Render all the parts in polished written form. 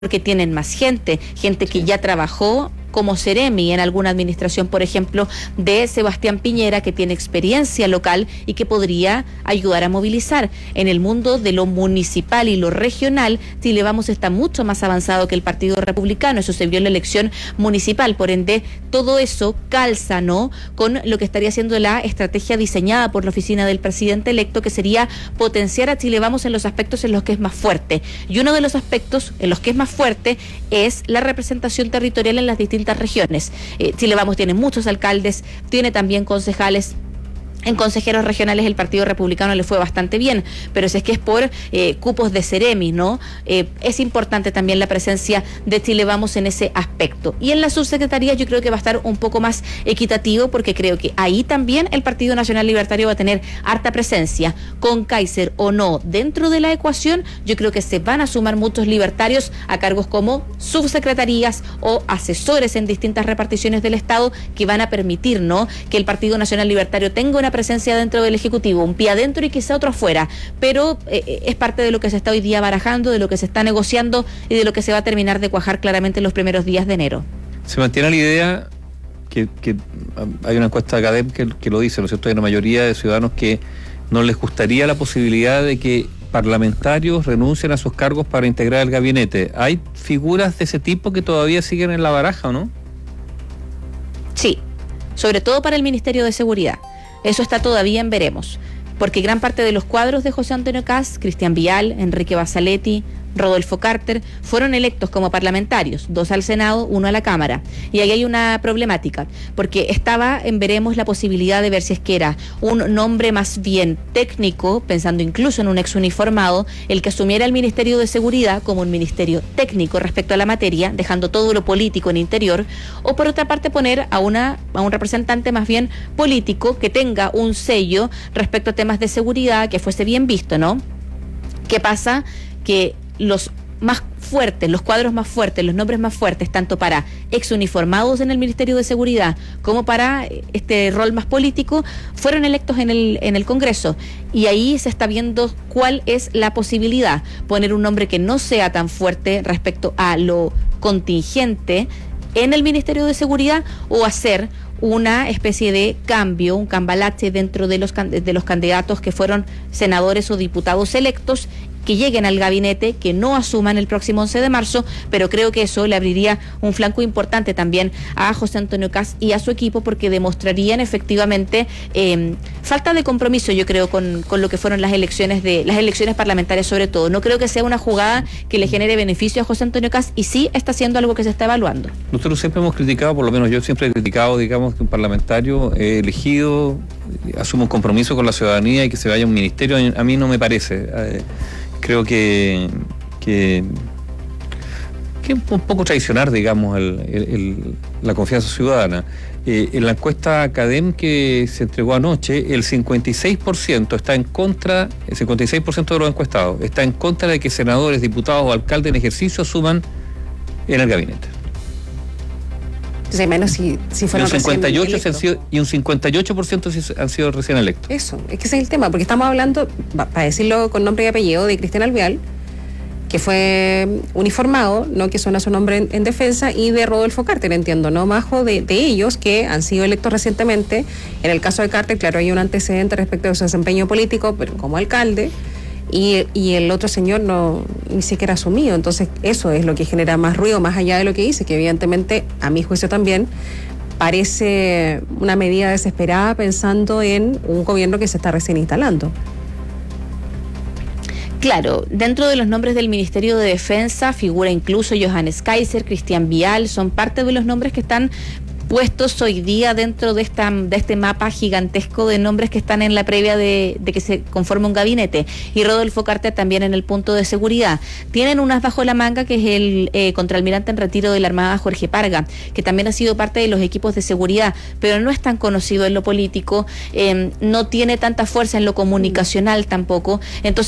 porque tienen más gente que ya trabajó como Seremi en alguna administración, por ejemplo, de Sebastián Piñera, que tiene experiencia local y que podría ayudar a movilizar. En el mundo de lo municipal y lo regional, Chile Vamos está mucho más avanzado que el Partido Republicano. Eso se vio en la elección municipal, por ende, todo eso calza, ¿no?, con lo que estaría siendo la estrategia diseñada por la oficina del presidente electo, que sería potenciar a Chile Vamos en los aspectos en los que es más fuerte. Y uno de los aspectos en los que es más fuerte es la representación territorial en las distintas regiones. Chile Vamos tiene muchos alcaldes, tiene también concejales. En consejeros regionales el Partido Republicano le fue bastante bien, pero si es que es por cupos de Seremi, ¿no? Es importante también la presencia de Chile Vamos en ese aspecto. Y en la subsecretaría yo creo que va a estar un poco más equitativo, porque creo que ahí también el Partido Nacional Libertario va a tener harta presencia. Con Kaiser o no dentro de la ecuación, yo creo que se van a sumar muchos libertarios a cargos como subsecretarías o asesores en distintas reparticiones del Estado, que van a permitir, ¿no?, que el Partido Nacional Libertario tenga una presencia dentro del Ejecutivo, un pie adentro y quizá otro afuera, pero es parte de lo que se está hoy día barajando, de lo que se está negociando y de lo que se va a terminar de cuajar claramente en los primeros días de enero. Se mantiene la idea que hay una encuesta de Academ que lo dice, ¿no es cierto? Hay una mayoría de ciudadanos que no les gustaría la posibilidad de que parlamentarios renuncien a sus cargos para integrar el gabinete. ¿Hay figuras de ese tipo que todavía siguen en la baraja o no? Sí, sobre todo para el Ministerio de Seguridad. Eso está todavía en veremos, porque gran parte de los cuadros de José Antonio Kast, Cristian Vial, Enrique Basaletti, Rodolfo Carter, fueron electos como parlamentarios, 2 al Senado, 1 a la Cámara. Y ahí hay una problemática, porque estaba en veremos la posibilidad de ver si es que era un nombre más bien técnico, pensando incluso en un exuniformado, el que asumiera el Ministerio de Seguridad como un ministerio técnico respecto a la materia, dejando todo lo político en interior, o por otra parte poner a un representante más bien político que tenga un sello respecto a temas de seguridad, que fuese bien visto, ¿no? ¿Qué pasa? Que los más fuertes, los cuadros más fuertes, los nombres más fuertes, tanto para exuniformados en el Ministerio de Seguridad como para este rol más político, fueron electos en el Congreso. Y ahí se está viendo cuál es la posibilidad. Poner un nombre que no sea tan fuerte respecto a lo contingente en el Ministerio de Seguridad, o hacer una especie de cambio, un cambalache dentro de los candidatos que fueron senadores o diputados electos, que lleguen al gabinete, que no asuman el próximo 11 de marzo, pero creo que eso le abriría un flanco importante también a José Antonio Kast y a su equipo, porque demostrarían efectivamente falta de compromiso, yo creo, con lo que fueron las elecciones parlamentarias sobre todo. No creo que sea una jugada que le genere beneficio a José Antonio Kast, y sí está siendo algo que se está evaluando. Nosotros siempre hemos criticado, por lo menos yo siempre he criticado, digamos, que un parlamentario elegido asuma un compromiso con la ciudadanía y que se vaya a un ministerio. A mí no me parece. Creo que es un poco traicionar, digamos, la confianza ciudadana. En la encuesta Academ que se entregó anoche, el 56% está en contra, el 56% de los encuestados está en contra de que senadores, diputados o alcaldes en ejercicio asuman en el gabinete. Entonces, menos si fueron y un 58% han sido recién electos. Eso, es que ese es el tema, porque estamos hablando, para decirlo con nombre y apellido, de Cristian Alvear, que fue uniformado, ¿no?, que suena su nombre en defensa, y de Rodolfo Carter, entiendo, ¿no?, Majo, de ellos que han sido electos recientemente. En el caso de Carter, claro, hay un antecedente respecto de su desempeño político, pero como alcalde, y el otro señor no ni siquiera asumido. Entonces eso es lo que genera más ruido, más allá de lo que dice, que evidentemente, a mi juicio también, parece una medida desesperada pensando en un gobierno que se está recién instalando. Claro, dentro de los nombres del Ministerio de Defensa figura incluso Johannes Kaiser, Cristian Vial, son parte de los nombres que están puestos hoy día dentro de este mapa gigantesco de nombres que están en la previa de que se conforme un gabinete. Y Rodolfo Carter también en el punto de seguridad. Tienen un as bajo la manga, que es el contraalmirante en retiro de la Armada, Jorge Parga, que también ha sido parte de los equipos de seguridad, pero no es tan conocido en lo político, no tiene tanta fuerza en lo comunicacional tampoco. Entonces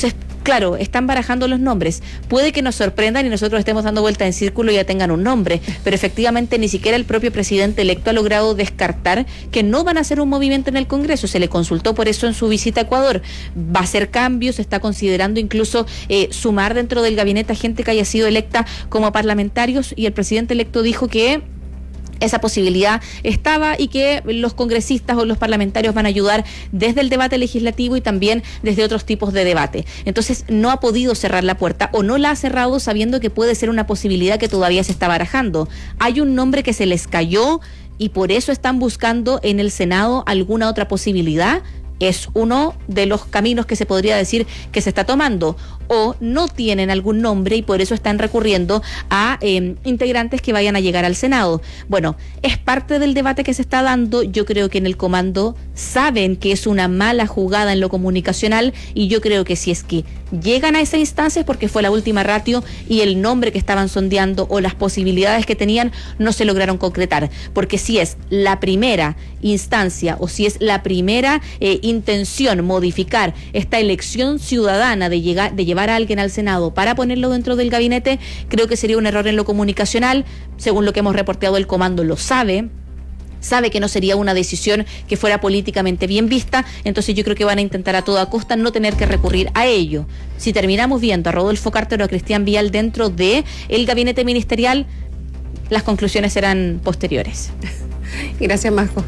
claro, están barajando los nombres. Puede que nos sorprendan y nosotros estemos dando vuelta en círculo y ya tengan un nombre, pero efectivamente ni siquiera el propio presidente electo ha logrado descartar que no van a hacer un movimiento en el Congreso. Se le consultó por eso en su visita a Ecuador. Va a hacer cambios, se está considerando incluso sumar dentro del gabinete a gente que haya sido electa como parlamentarios, y el presidente electo dijo que esa posibilidad estaba y que los congresistas o los parlamentarios van a ayudar desde el debate legislativo y también desde otros tipos de debate. Entonces no ha podido cerrar la puerta, o no la ha cerrado sabiendo que puede ser una posibilidad que todavía se está barajando. Hay un nombre que se les cayó y por eso están buscando en el Senado alguna otra posibilidad. Es uno de los caminos que se podría decir que se está tomando, o no tienen algún nombre y por eso están recurriendo a integrantes que vayan a llegar al Senado. Bueno, es parte del debate que se está dando. Yo creo que en el comando saben que es una mala jugada en lo comunicacional, y yo creo que si es que llegan a esa instancia es porque fue la última ratio y el nombre que estaban sondeando o las posibilidades que tenían no se lograron concretar, porque si es la primera instancia o si es la primera intención modificar esta elección ciudadana de llevar a alguien al Senado para ponerlo dentro del gabinete, creo que sería un error en lo comunicacional. Según lo que hemos reporteado, el comando lo sabe que no sería una decisión que fuera políticamente bien vista, entonces yo creo que van a intentar a toda costa no tener que recurrir a ello. Si terminamos viendo a Rodolfo Carter o a Cristian Vial dentro de el gabinete ministerial, las conclusiones serán posteriores. Gracias, Majo.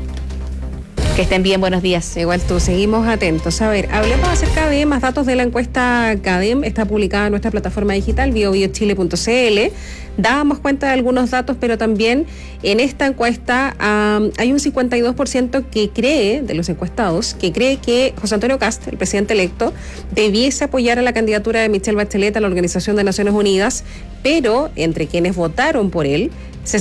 Que estén bien, buenos días. Igual tú, seguimos atentos. A ver, hablemos acerca de más datos de la encuesta CADEM. Está publicada en nuestra plataforma digital biobiochile.cl. Dábamos cuenta de algunos datos, pero también en esta encuesta hay un 52% que cree, de los encuestados, que cree que José Antonio Kast, el presidente electo, debiese apoyar a la candidatura de Michelle Bachelet a la Organización de Naciones Unidas, pero entre quienes votaron por él,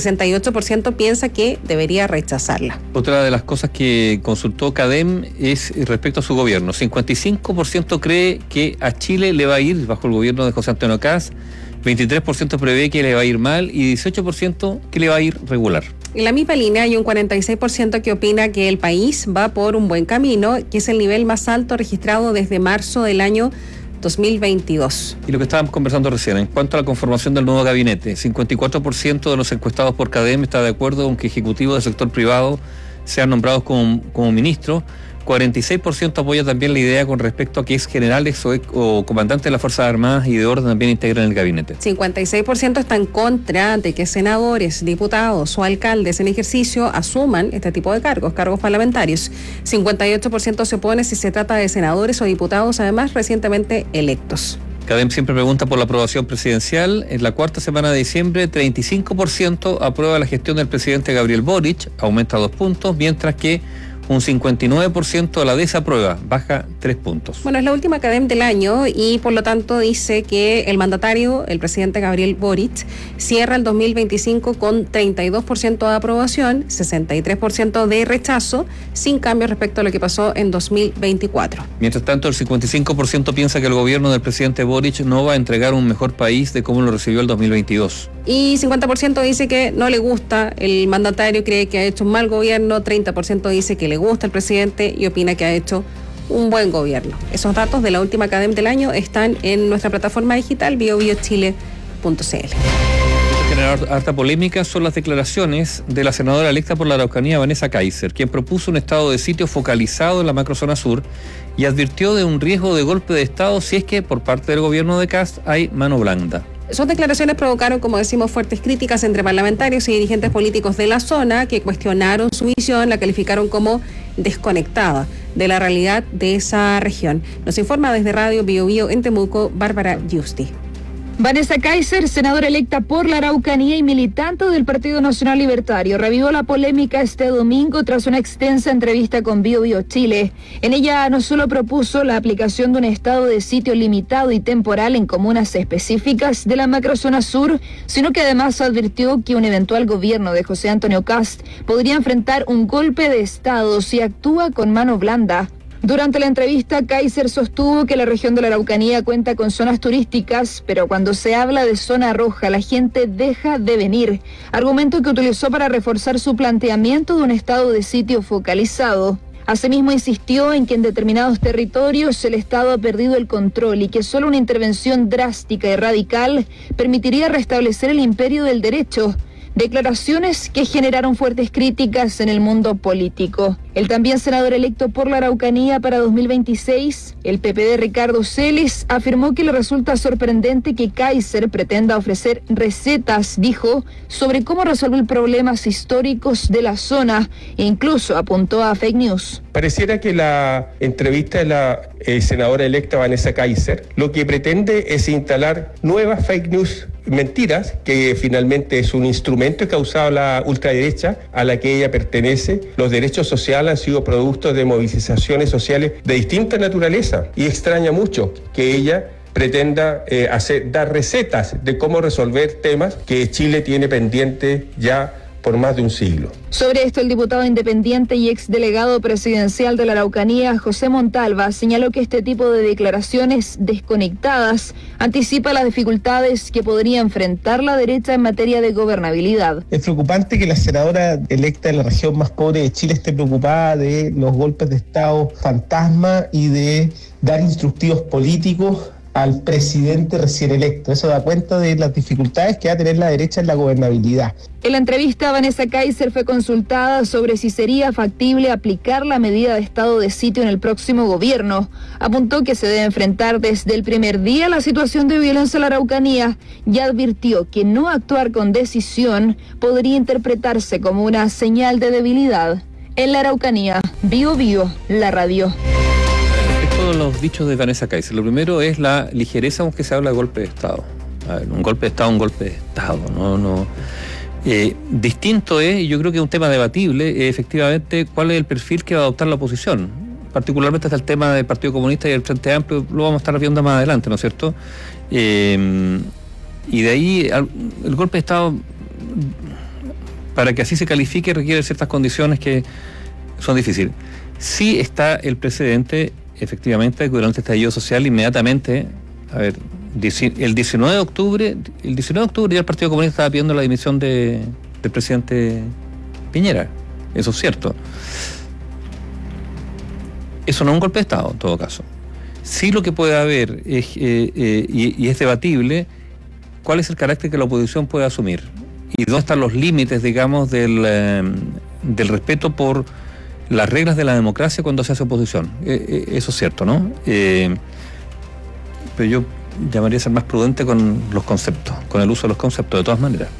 68% piensa que debería rechazarla. Otra de las cosas que consultó CADEM es respecto a su gobierno. 55% cree que a Chile le va a ir bajo el gobierno de José Antonio Kast, 23% prevé que le va a ir mal y 18% que le va a ir regular. En la misma línea hay un 46% que opina que el país va por un buen camino, que es el nivel más alto registrado desde marzo del año 2022. Y lo que estábamos conversando recién, en cuanto a la conformación del nuevo gabinete, 54% de los encuestados por CADEM está de acuerdo con que ejecutivos del sector privado sean nombrados como ministros. 46% apoya también la idea con respecto a que generales o comandantes de las Fuerzas Armadas y de Orden también integren el gabinete. 56% está en contra de que senadores, diputados o alcaldes en ejercicio asuman este tipo de cargos parlamentarios. 58% se opone si se trata de senadores o diputados, además recientemente electos. CADEM siempre pregunta por la aprobación presidencial. En la cuarta semana de diciembre, 35% aprueba la gestión del presidente Gabriel Boric, aumenta 2 puntos, mientras que un 59% la desaprueba, baja 3 puntos. Bueno, es la última CADEM del año y por lo tanto dice que el mandatario, el presidente Gabriel Boric, cierra el 2025 con 32% de aprobación, 63% de rechazo, sin cambio respecto a lo que pasó en 2024. Mientras tanto, el 55% piensa que el gobierno del presidente Boric no va a entregar un mejor país de cómo lo recibió el 2022. Y 50% dice que no le gusta el mandatario, cree que ha hecho un mal gobierno, 30% dice que le gusta el presidente y opina que ha hecho un buen gobierno. Esos datos de la última CADEM del año están en nuestra plataforma digital biobiochile.cl. Generar harta polémica son las declaraciones de la senadora electa por la Araucanía, Vanessa Kaiser, quien propuso un estado de sitio focalizado en la macrozona sur y advirtió de un riesgo de golpe de estado si es que por parte del gobierno de Kast hay mano blanda. Sus declaraciones provocaron, como decimos, fuertes críticas entre parlamentarios y dirigentes políticos de la zona que cuestionaron su visión, la calificaron como desconectada de la realidad de esa región. Nos informa desde Radio Bio Bio en Temuco, Bárbara Giusti. Vanessa Kaiser, senadora electa por la Araucanía y militante del Partido Nacional Libertario, revivió la polémica este domingo tras una extensa entrevista con Bio Bio Chile. En ella no solo propuso la aplicación de un estado de sitio limitado y temporal en comunas específicas de la macrozona sur, sino que además advirtió que un eventual gobierno de José Antonio Kast podría enfrentar un golpe de estado si actúa con mano blanda. Durante la entrevista, Kaiser sostuvo que la región de la Araucanía cuenta con zonas turísticas, pero cuando se habla de zona roja, la gente deja de venir, argumento que utilizó para reforzar su planteamiento de un estado de sitio focalizado. Asimismo, insistió en que en determinados territorios el Estado ha perdido el control y que solo una intervención drástica y radical permitiría restablecer el imperio del derecho. Declaraciones que generaron fuertes críticas en el mundo político. El también senador electo por la Araucanía para 2026, el PP de Ricardo Celis, afirmó que le resulta sorprendente que Kaiser pretenda ofrecer recetas, dijo, sobre cómo resolver problemas históricos de la zona e incluso apuntó a fake news. Pareciera que la entrevista de la senadora electa Vanessa Kaiser lo que pretende es instalar nuevas fake news, mentiras, que finalmente es un instrumento que ha usado la ultraderecha a la que ella pertenece. Los derechos sociales han sido productos de movilizaciones sociales de distinta naturaleza y extraña mucho que ella pretenda dar recetas de cómo resolver temas que Chile tiene pendiente ya por más de un siglo. Sobre esto, el diputado independiente y exdelegado presidencial de la Araucanía, José Montalva, señaló que este tipo de declaraciones desconectadas anticipa las dificultades que podría enfrentar la derecha en materia de gobernabilidad. Es preocupante que la senadora electa de la región más pobre de Chile esté preocupada de los golpes de Estado fantasma y de dar instructivos políticos al presidente recién electo. Eso da cuenta de las dificultades que va a tener la derecha en la gobernabilidad. En la entrevista, Vanessa Kaiser fue consultada sobre si sería factible aplicar la medida de estado de sitio en el próximo gobierno. Apuntó que se debe enfrentar desde el primer día la situación de violencia en la Araucanía y advirtió que no actuar con decisión podría interpretarse como una señal de debilidad. En la Araucanía, Bio Bio, la radio. Todos los dichos de Vanessa Kaiser. Lo primero es la ligereza con que se habla de golpe de Estado. A ver, un golpe de Estado, un golpe de Estado. No. Distinto es, y yo creo que es un tema debatible, efectivamente, cuál es el perfil que va a adoptar la oposición. Particularmente hasta el tema del Partido Comunista y el Frente Amplio, lo vamos a estar viendo más adelante, ¿no es cierto? Y de ahí, el golpe de Estado, para que así se califique, requiere ciertas condiciones que son difíciles. Sí está el precedente, efectivamente, durante el estallido social, inmediatamente, el 19 de octubre ya el Partido Comunista estaba pidiendo la dimisión del presidente Piñera. Eso es cierto. Eso no es un golpe de Estado, en todo caso. Sí, lo que puede haber es, y es debatible, cuál es el carácter que la oposición puede asumir y dónde están los límites, digamos, del respeto por las reglas de la democracia cuando se hace oposición. Eso es cierto, ¿no? Pero yo llamaría a ser más prudente con los conceptos, con el uso de los conceptos, de todas maneras.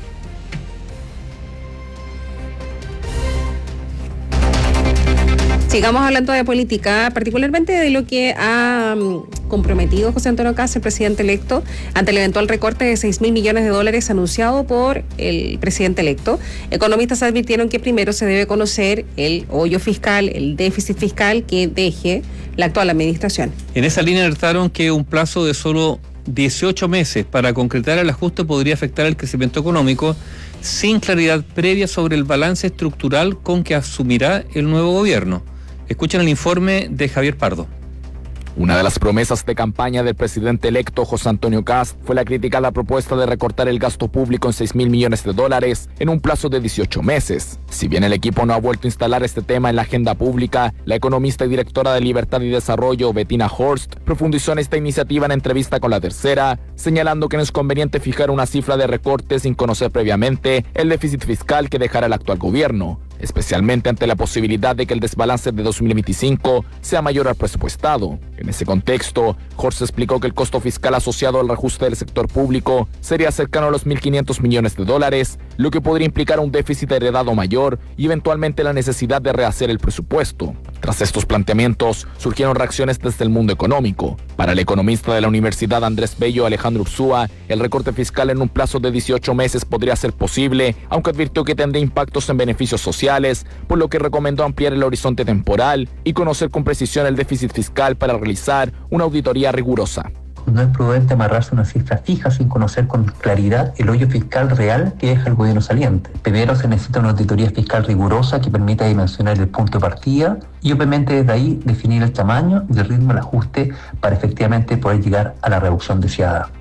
Sigamos hablando de política, particularmente de lo que ha comprometido José Antonio Kast, el presidente electo, ante el eventual recorte de $6.000 millones anunciado por el presidente electo. Economistas advirtieron que primero se debe conocer el hoyo fiscal, el déficit fiscal que deje la actual administración. En esa línea alertaron que un plazo de solo 18 meses para concretar el ajuste podría afectar el crecimiento económico sin claridad previa sobre el balance estructural con que asumirá el nuevo gobierno. Escuchen el informe de Javier Pardo. Una de las promesas de campaña del presidente electo José Antonio Kast fue la criticada propuesta de recortar el gasto público en $6.000 millones en un plazo de 18 meses. Si bien el equipo no ha vuelto a instalar este tema en la agenda pública, la economista y directora de Libertad y Desarrollo, Bettina Horst, profundizó en esta iniciativa en entrevista con La Tercera, señalando que no es conveniente fijar una cifra de recorte sin conocer previamente el déficit fiscal que dejará el actual gobierno, especialmente ante la posibilidad de que el desbalance de 2025 sea mayor al presupuestado. En ese contexto, Horst explicó que el costo fiscal asociado al reajuste del sector público sería cercano a los $1.500 millones, lo que podría implicar un déficit heredado mayor y eventualmente la necesidad de rehacer el presupuesto. Tras estos planteamientos, surgieron reacciones desde el mundo económico. Para el economista de la Universidad Andrés Bello, Alejandro Ursúa, el recorte fiscal en un plazo de 18 meses podría ser posible, aunque advirtió que tendría impactos en beneficios sociales, por lo que recomendó ampliar el horizonte temporal y conocer con precisión el déficit fiscal para realizar una auditoría rigurosa. No es prudente amarrarse a una cifra fija sin conocer con claridad el hoyo fiscal real que deja el gobierno saliente. Primero se necesita una auditoría fiscal rigurosa que permita dimensionar el punto de partida y obviamente desde ahí definir el tamaño y el ritmo del ajuste para efectivamente poder llegar a la reducción deseada.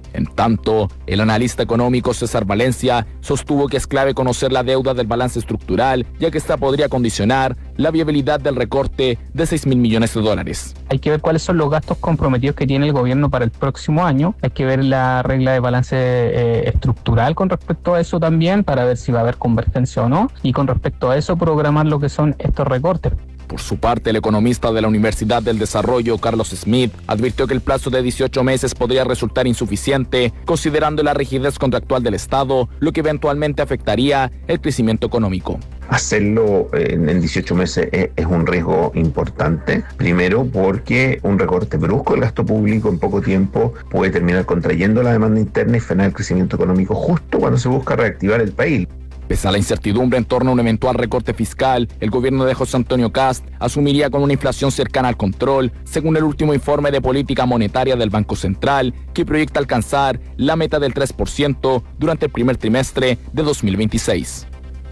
En tanto, el analista económico César Valencia sostuvo que es clave conocer la deuda del balance estructural, ya que esta podría condicionar la viabilidad del recorte de 6.000 millones de dólares. Hay que ver cuáles son los gastos comprometidos que tiene el gobierno para el próximo año. Hay que ver la regla de balance estructural con respecto a eso también, para ver si va a haber convergencia o no, y con respecto a eso programar lo que son estos recortes. Por su parte, el economista de la Universidad del Desarrollo, Carlos Smith, advirtió que el plazo de 18 meses podría resultar insuficiente, considerando la rigidez contractual del Estado, lo que eventualmente afectaría el crecimiento económico. Hacerlo en 18 meses es un riesgo importante. Primero, porque un recorte brusco del gasto público en poco tiempo puede terminar contrayendo la demanda interna y frenar el crecimiento económico justo cuando se busca reactivar el país. Pese a la incertidumbre en torno a un eventual recorte fiscal, el gobierno de José Antonio Kast asumiría con una inflación cercana al control, según el último informe de política monetaria del Banco Central, que proyecta alcanzar la meta del 3% durante el primer trimestre de 2026.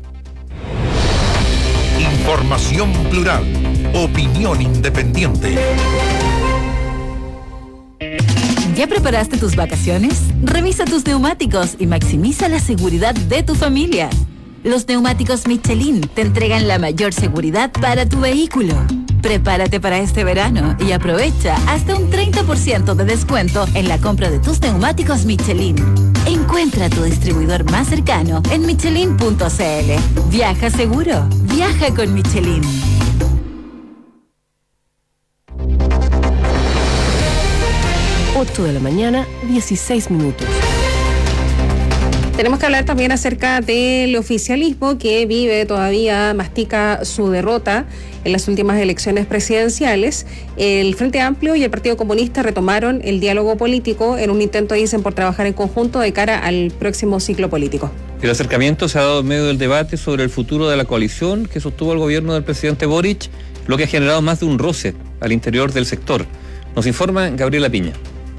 Información plural, opinión independiente. ¿Ya preparaste tus vacaciones? Revisa tus neumáticos y maximiza la seguridad de tu familia. Los neumáticos Michelin te entregan la mayor seguridad para tu vehículo. Prepárate para este verano y aprovecha hasta un 30% de descuento en la compra de tus neumáticos Michelin. Encuentra tu distribuidor más cercano en michelin.cl. Viaja seguro, viaja con Michelin. 8 de la mañana, 16 minutos. Tenemos que hablar también acerca del oficialismo que vive todavía, mastica su derrota en las últimas elecciones presidenciales. El Frente Amplio y el Partido Comunista retomaron el diálogo político en un intento, dicen, por trabajar en conjunto de cara al próximo ciclo político. El acercamiento se ha dado en medio del debate sobre el futuro de la coalición que sostuvo el gobierno del presidente Boric, lo que ha generado más de un roce al interior del sector. Nos informa Gabriela Piña.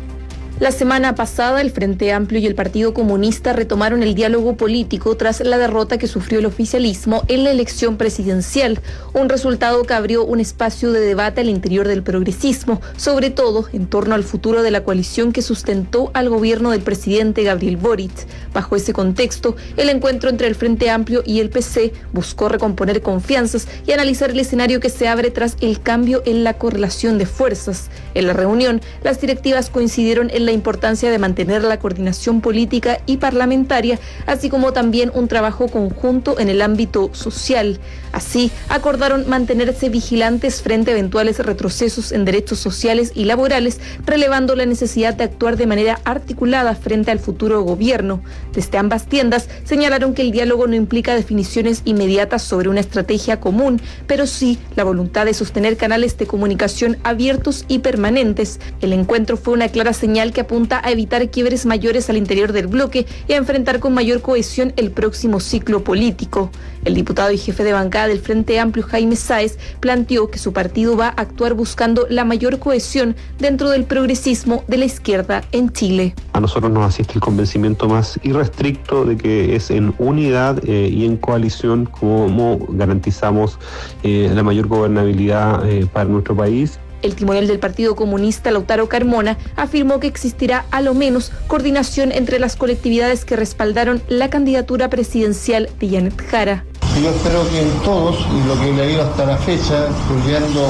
La semana pasada, el Frente Amplio y el Partido Comunista retomaron el diálogo político tras la derrota que sufrió el oficialismo en la elección presidencial, un resultado que abrió un espacio de debate al interior del progresismo, sobre todo en torno al futuro de la coalición que sustentó al gobierno del presidente Gabriel Boric. Bajo ese contexto, el encuentro entre el Frente Amplio y el PC buscó recomponer confianzas y analizar el escenario que se abre tras el cambio en la correlación de fuerzas. En la reunión, las directivas coincidieron en la importancia de mantener la coordinación política y parlamentaria, así como también un trabajo conjunto en el ámbito social. Así, acordaron mantenerse vigilantes frente a eventuales retrocesos en derechos sociales y laborales, relevando la necesidad de actuar de manera articulada frente al futuro gobierno. Desde ambas tiendas señalaron que el diálogo no implica definiciones inmediatas sobre una estrategia común, pero sí la voluntad de sostener canales de comunicación abiertos y permanentes. El encuentro fue una clara señal que apunta a evitar quiebres mayores al interior del bloque y a enfrentar con mayor cohesión el próximo ciclo político. El diputado y jefe de bancada del Frente Amplio, Jaime Sáez, planteó que su partido va a actuar buscando la mayor cohesión dentro del progresismo de la izquierda en Chile. A nosotros nos asiste el convencimiento más irrestricto de que es en unidad y en coalición como garantizamos la mayor gobernabilidad para nuestro país. El timonel del Partido Comunista, Lautaro Carmona, afirmó que existirá a lo menos coordinación entre las colectividades que respaldaron la candidatura presidencial de Janet Jara. Yo espero que en todos, y lo que he leído hasta la fecha, incluyendo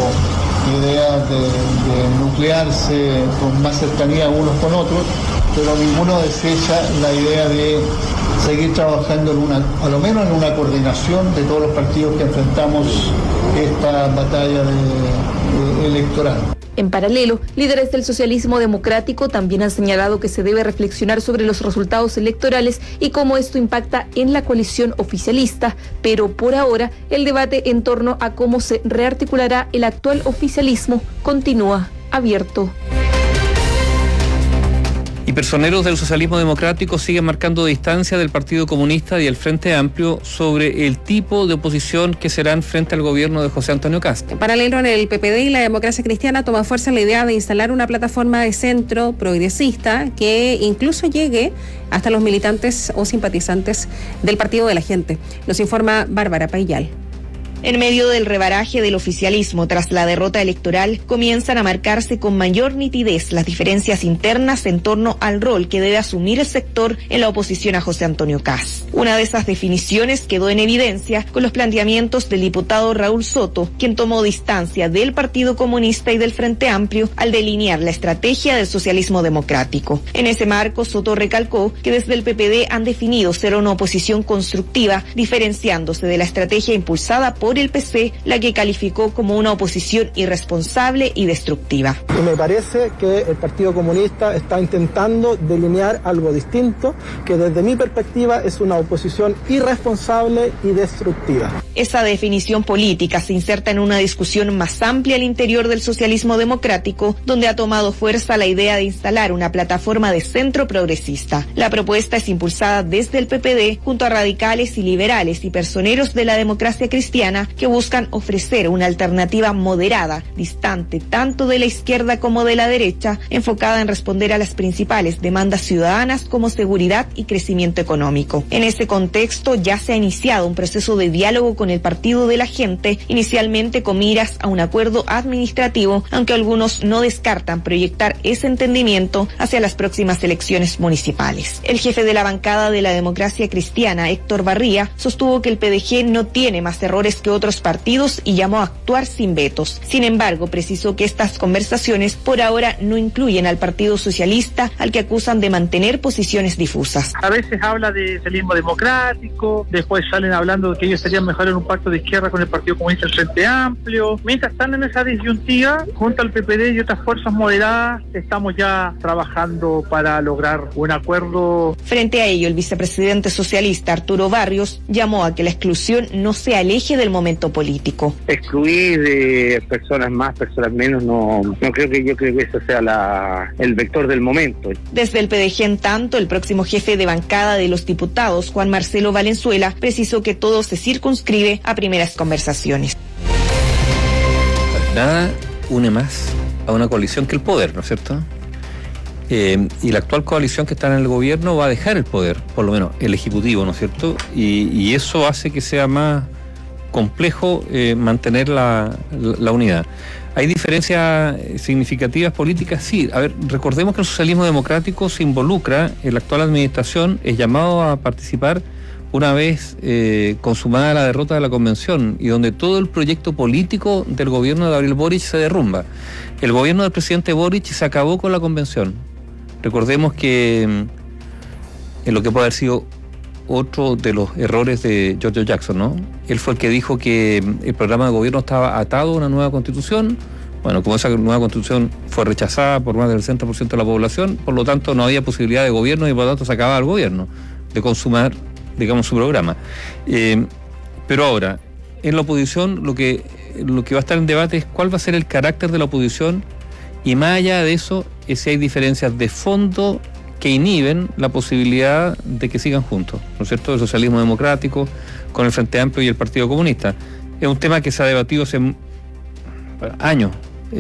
ideas de nuclearse con más cercanía unos con otros, pero ninguno desecha la idea de seguir trabajando a lo menos en una coordinación de todos los partidos que enfrentamos esta batalla electoral. En paralelo, líderes del socialismo democrático también han señalado que se debe reflexionar sobre los resultados electorales y cómo esto impacta en la coalición oficialista, pero por ahora el debate en torno a cómo se rearticulará el actual oficialismo continúa abierto. Y personeros del socialismo democrático siguen marcando distancia del Partido Comunista y el Frente Amplio sobre el tipo de oposición que serán frente al gobierno de José Antonio Kast. En paralelo, en el PPD y la Democracia Cristiana toma fuerza la idea de instalar una plataforma de centro progresista que incluso llegue hasta los militantes o simpatizantes del Partido de la Gente. Nos informa Bárbara Payal. En medio del rebaraje del oficialismo tras la derrota electoral, comienzan a marcarse con mayor nitidez las diferencias internas en torno al rol que debe asumir el sector en la oposición a José Antonio Kast. Una de esas definiciones quedó en evidencia con los planteamientos del diputado Raúl Soto, quien tomó distancia del Partido Comunista y del Frente Amplio al delinear la estrategia del socialismo democrático. En ese marco, Soto recalcó que desde el PPD han definido ser una oposición constructiva, diferenciándose de la estrategia impulsada por el PC, la que calificó como una oposición irresponsable y destructiva. Y me parece que el Partido Comunista está intentando delinear algo distinto, que desde mi perspectiva es una oposición irresponsable y destructiva. Esa definición política se inserta en una discusión más amplia al interior del socialismo democrático, donde ha tomado fuerza la idea de instalar una plataforma de centro progresista. La propuesta es impulsada desde el PPD junto a radicales y liberales y personeros de la democracia cristiana que buscan ofrecer una alternativa moderada, distante tanto de la izquierda como de la derecha, enfocada en responder a las principales demandas ciudadanas como seguridad y crecimiento económico. En ese contexto ya se ha iniciado un proceso de diálogo con el Partido de la Gente, inicialmente con miras a un acuerdo administrativo, aunque algunos no descartan proyectar ese entendimiento hacia las próximas elecciones municipales. El jefe de la bancada de la democracia cristiana, Héctor Barría, sostuvo que el PDG no tiene más errores que otros partidos y llamó a actuar sin vetos. Sin embargo, precisó que estas conversaciones por ahora no incluyen al Partido Socialista, al que acusan de mantener posiciones difusas. A veces habla de socialismo democrático, después salen hablando de que ellos serían mejor en un pacto de izquierda con el Partido Comunista y el Frente Amplio. Mientras están en esa disyuntiva, junto al PPD y otras fuerzas moderadas, estamos ya trabajando para lograr un acuerdo. Frente a ello, el vicepresidente socialista Arturo Barrios llamó a que la exclusión no sea el eje del momento político. Excluir de personas más, personas menos, no creo que eso sea el vector del momento. Desde el PDG, en tanto, el próximo jefe de bancada de los diputados, Juan Marcelo Valenzuela, precisó que todo se circunscribe a primeras conversaciones. Nada une más a una coalición que el poder, ¿no es cierto? Y la actual coalición que está en el gobierno va a dejar el poder, por lo menos el ejecutivo, ¿no es cierto? Y eso hace que sea más complejo mantener la unidad. ¿Hay diferencias significativas políticas? Sí. A ver, recordemos que el socialismo democrático se involucra en la actual administración, es llamado a participar una vez consumada la derrota de la convención y donde todo el proyecto político del gobierno de Gabriel Boric se derrumba. El gobierno del presidente Boric se acabó con la convención. Recordemos que en lo que puede haber sido otro de los errores de George Jackson, ¿no? Él fue el que dijo que el programa de gobierno estaba atado a una nueva constitución. Bueno, como esa nueva constitución fue rechazada por más del 60% de la población, por lo tanto no había posibilidad de gobierno y por lo tanto se acababa el gobierno de consumar, digamos, su programa. Pero ahora, en la oposición, lo que va a estar en debate es cuál va a ser el carácter de la oposición y más allá de eso, si hay diferencias de fondo que inhiben la posibilidad de que sigan juntos, ¿no es cierto? El socialismo democrático con el Frente Amplio y el Partido Comunista. Es un tema que se ha debatido hace años.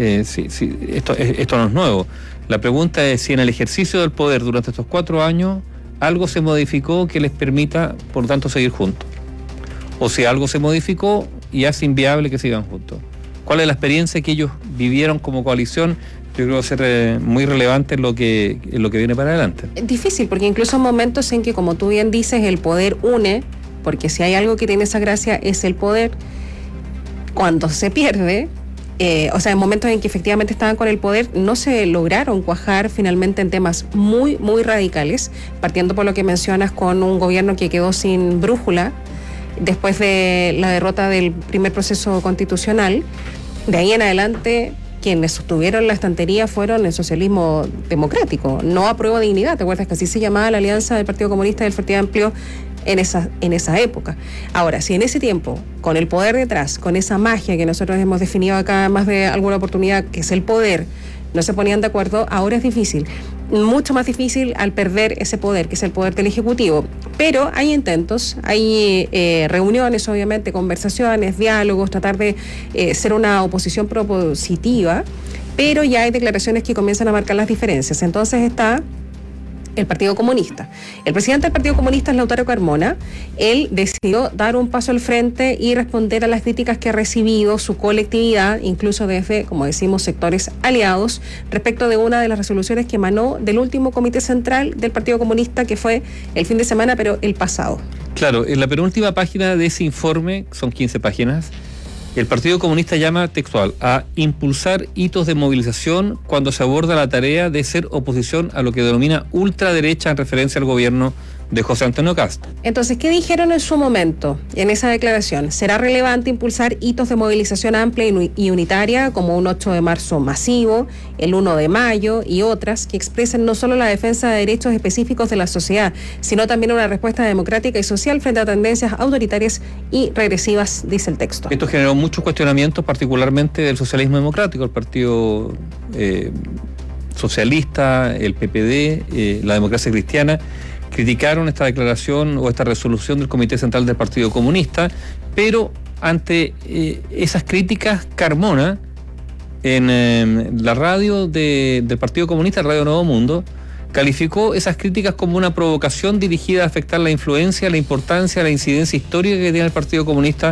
Esto no es nuevo. La pregunta es si en el ejercicio del poder durante estos 4 años algo se modificó que les permita, por tanto, seguir juntos. O si algo se modificó y hace inviable que sigan juntos. ¿Cuál es la experiencia que ellos vivieron como coalición? Yo creo que va a ser muy relevante en lo que viene para adelante. Es difícil, porque incluso en momentos en que, como tú bien dices, el poder une, porque si hay algo que tiene esa gracia es el poder, cuando se pierde, en momentos en que efectivamente estaban con el poder, no se lograron cuajar finalmente en temas muy, muy radicales, partiendo por lo que mencionas con un gobierno que quedó sin brújula después de la derrota del primer proceso constitucional. De ahí en adelante, quienes sostuvieron la estantería fueron el socialismo democrático, no Apruebo Dignidad. ¿Te acuerdas que así se llamaba la alianza del Partido Comunista y del Frente Amplio en esa época? Ahora, si en ese tiempo, con el poder detrás, con esa magia que nosotros hemos definido acá más de alguna oportunidad, que es el poder, no se ponían de acuerdo, ahora es difícil. Mucho más difícil al perder ese poder, que es el poder del Ejecutivo. Pero hay intentos, hay reuniones, obviamente, conversaciones, diálogos, tratar de ser una oposición propositiva, pero ya hay declaraciones que comienzan a marcar las diferencias. Entonces está el Partido Comunista. El presidente del Partido Comunista es Lautaro Carmona. Él decidió dar un paso al frente y responder a las críticas que ha recibido su colectividad, incluso desde, como decimos, sectores aliados, respecto de una de las resoluciones que emanó del último Comité Central del Partido Comunista, que fue el fin de semana, pero el pasado. Claro, en la penúltima página de ese informe, son 15 páginas, el Partido Comunista llama textual a impulsar hitos de movilización cuando se aborda la tarea de ser oposición a lo que denomina ultraderecha en referencia al gobierno de José Antonio Kast. Entonces, ¿qué dijeron en su momento en esa declaración? ¿Será relevante impulsar hitos de movilización amplia y unitaria como un 8 de marzo masivo, el 1 de mayo y otras que expresen no solo la defensa de derechos específicos de la sociedad, sino también una respuesta democrática y social frente a tendencias autoritarias y regresivas, dice el texto? Esto generó muchos cuestionamientos, particularmente del socialismo democrático, el Partido Socialista, el PPD, la Democracia Cristiana, criticaron esta declaración o esta resolución del Comité Central del Partido Comunista, pero ante esas críticas, Carmona, en la radio del Partido Comunista, Radio Nuevo Mundo, calificó esas críticas como una provocación dirigida a afectar la influencia, la importancia, la incidencia histórica que tiene el Partido Comunista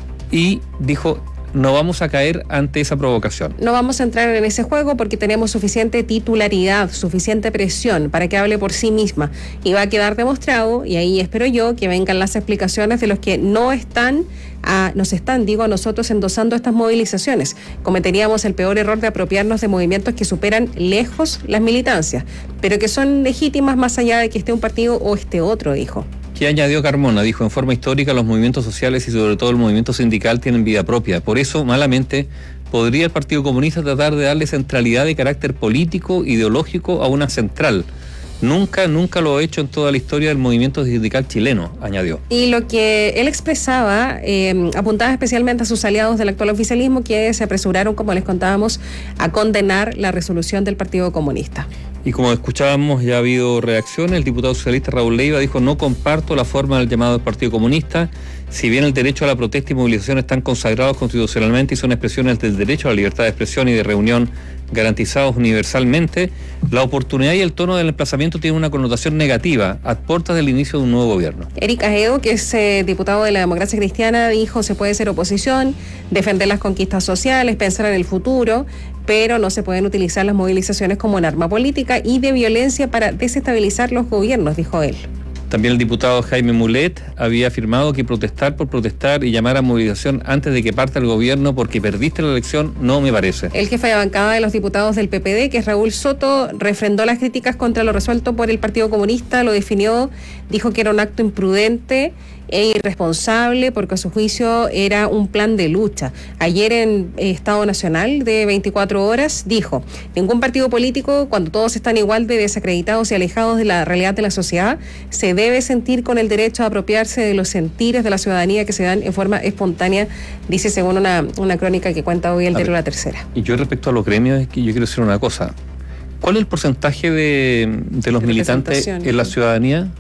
y dijo: no vamos a caer ante esa provocación. No vamos a entrar en ese juego porque tenemos suficiente titularidad, suficiente presión para que hable por sí misma. Y va a quedar demostrado, y ahí espero yo que vengan las explicaciones de los que nos están a nosotros endosando estas movilizaciones. Cometeríamos el peor error de apropiarnos de movimientos que superan lejos las militancias, pero que son legítimas más allá de que esté un partido o esté otro, dijo. ¿Qué añadió Carmona? Dijo: en forma histórica los movimientos sociales y sobre todo el movimiento sindical tienen vida propia. Por eso, malamente, podría el Partido Comunista tratar de darle centralidad de carácter político, ideológico a una central. Nunca lo ha hecho en toda la historia del movimiento sindical chileno, añadió. Y lo que él expresaba apuntaba especialmente a sus aliados del actual oficialismo, que se apresuraron, como les contábamos, a condenar la resolución del Partido Comunista. Y como escuchábamos, ya ha habido reacciones. El diputado socialista Raúl Leiva dijo: no comparto la forma del llamado del Partido Comunista. Si bien el derecho a la protesta y movilización están consagrados constitucionalmente y son expresiones del derecho a la libertad de expresión y de reunión garantizados universalmente, la oportunidad y el tono del emplazamiento tienen una connotación negativa a puertas del inicio de un nuevo gobierno. Eric Ajedo, que es diputado de la Democracia Cristiana, dijo: se puede ser oposición, defender las conquistas sociales, pensar en el futuro, pero no se pueden utilizar las movilizaciones como un arma política y de violencia para desestabilizar los gobiernos, dijo él. También el diputado Jaime Mulet había afirmado que protestar por protestar y llamar a movilización antes de que parta el gobierno porque perdiste la elección no me parece. El jefe de bancada de los diputados del PPD, que es Raúl Soto, refrendó las críticas contra lo resuelto por el Partido Comunista, lo definió, dijo que era un acto imprudente e irresponsable porque a su juicio era un plan de lucha. Ayer en Estado Nacional de 24 horas dijo: ningún partido político, cuando todos están igual de desacreditados y alejados de la realidad de la sociedad, se debe sentir con el derecho a apropiarse de los sentires de la ciudadanía que se dan en forma espontánea, dice según una crónica que cuenta hoy el diario La Tercera. Y yo respecto a los gremios, es que yo quiero decir una cosa. ¿Cuál es el porcentaje de los militantes en la ciudadanía?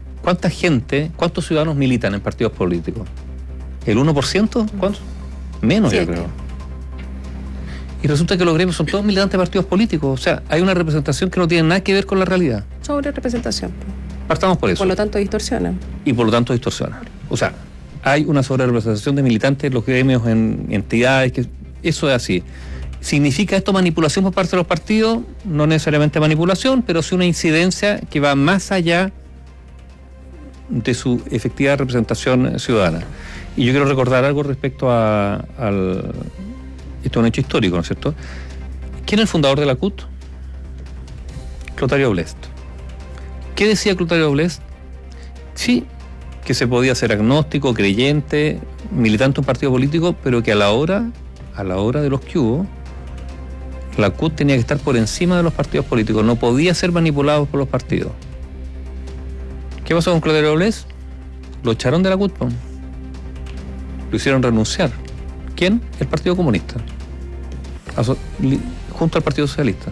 ¿Cuántos ciudadanos militan en partidos políticos? ¿El 1%? ¿Cuántos? Menos, yo creo. Y resulta que los gremios son todos militantes de partidos políticos. O sea, hay una representación que no tiene nada que ver con la realidad. Sobre representación. Partamos por eso. Por lo tanto, distorsionan. Y por lo tanto, distorsionan. O sea, hay una sobrerepresentación de militantes en los gremios, en entidades, que eso es así. ¿Significa esto manipulación por parte de los partidos? No necesariamente manipulación, pero sí una incidencia que va más allá de su efectiva representación ciudadana. Y yo quiero recordar algo respecto esto es un hecho histórico, ¿no es cierto? ¿Quién es el fundador de la CUT? Clotario Blest. ¿Qué decía Clotario Blest? Sí, que se podía ser agnóstico, creyente, militante de un partido político, pero que a la hora de los que hubo, la CUT tenía que estar por encima de los partidos políticos, no podía ser manipulado por los partidos. ¿Qué pasó con Clotario Blest? Lo echaron de la CUT, lo hicieron renunciar. ¿Quién? El Partido Comunista, junto al Partido Socialista.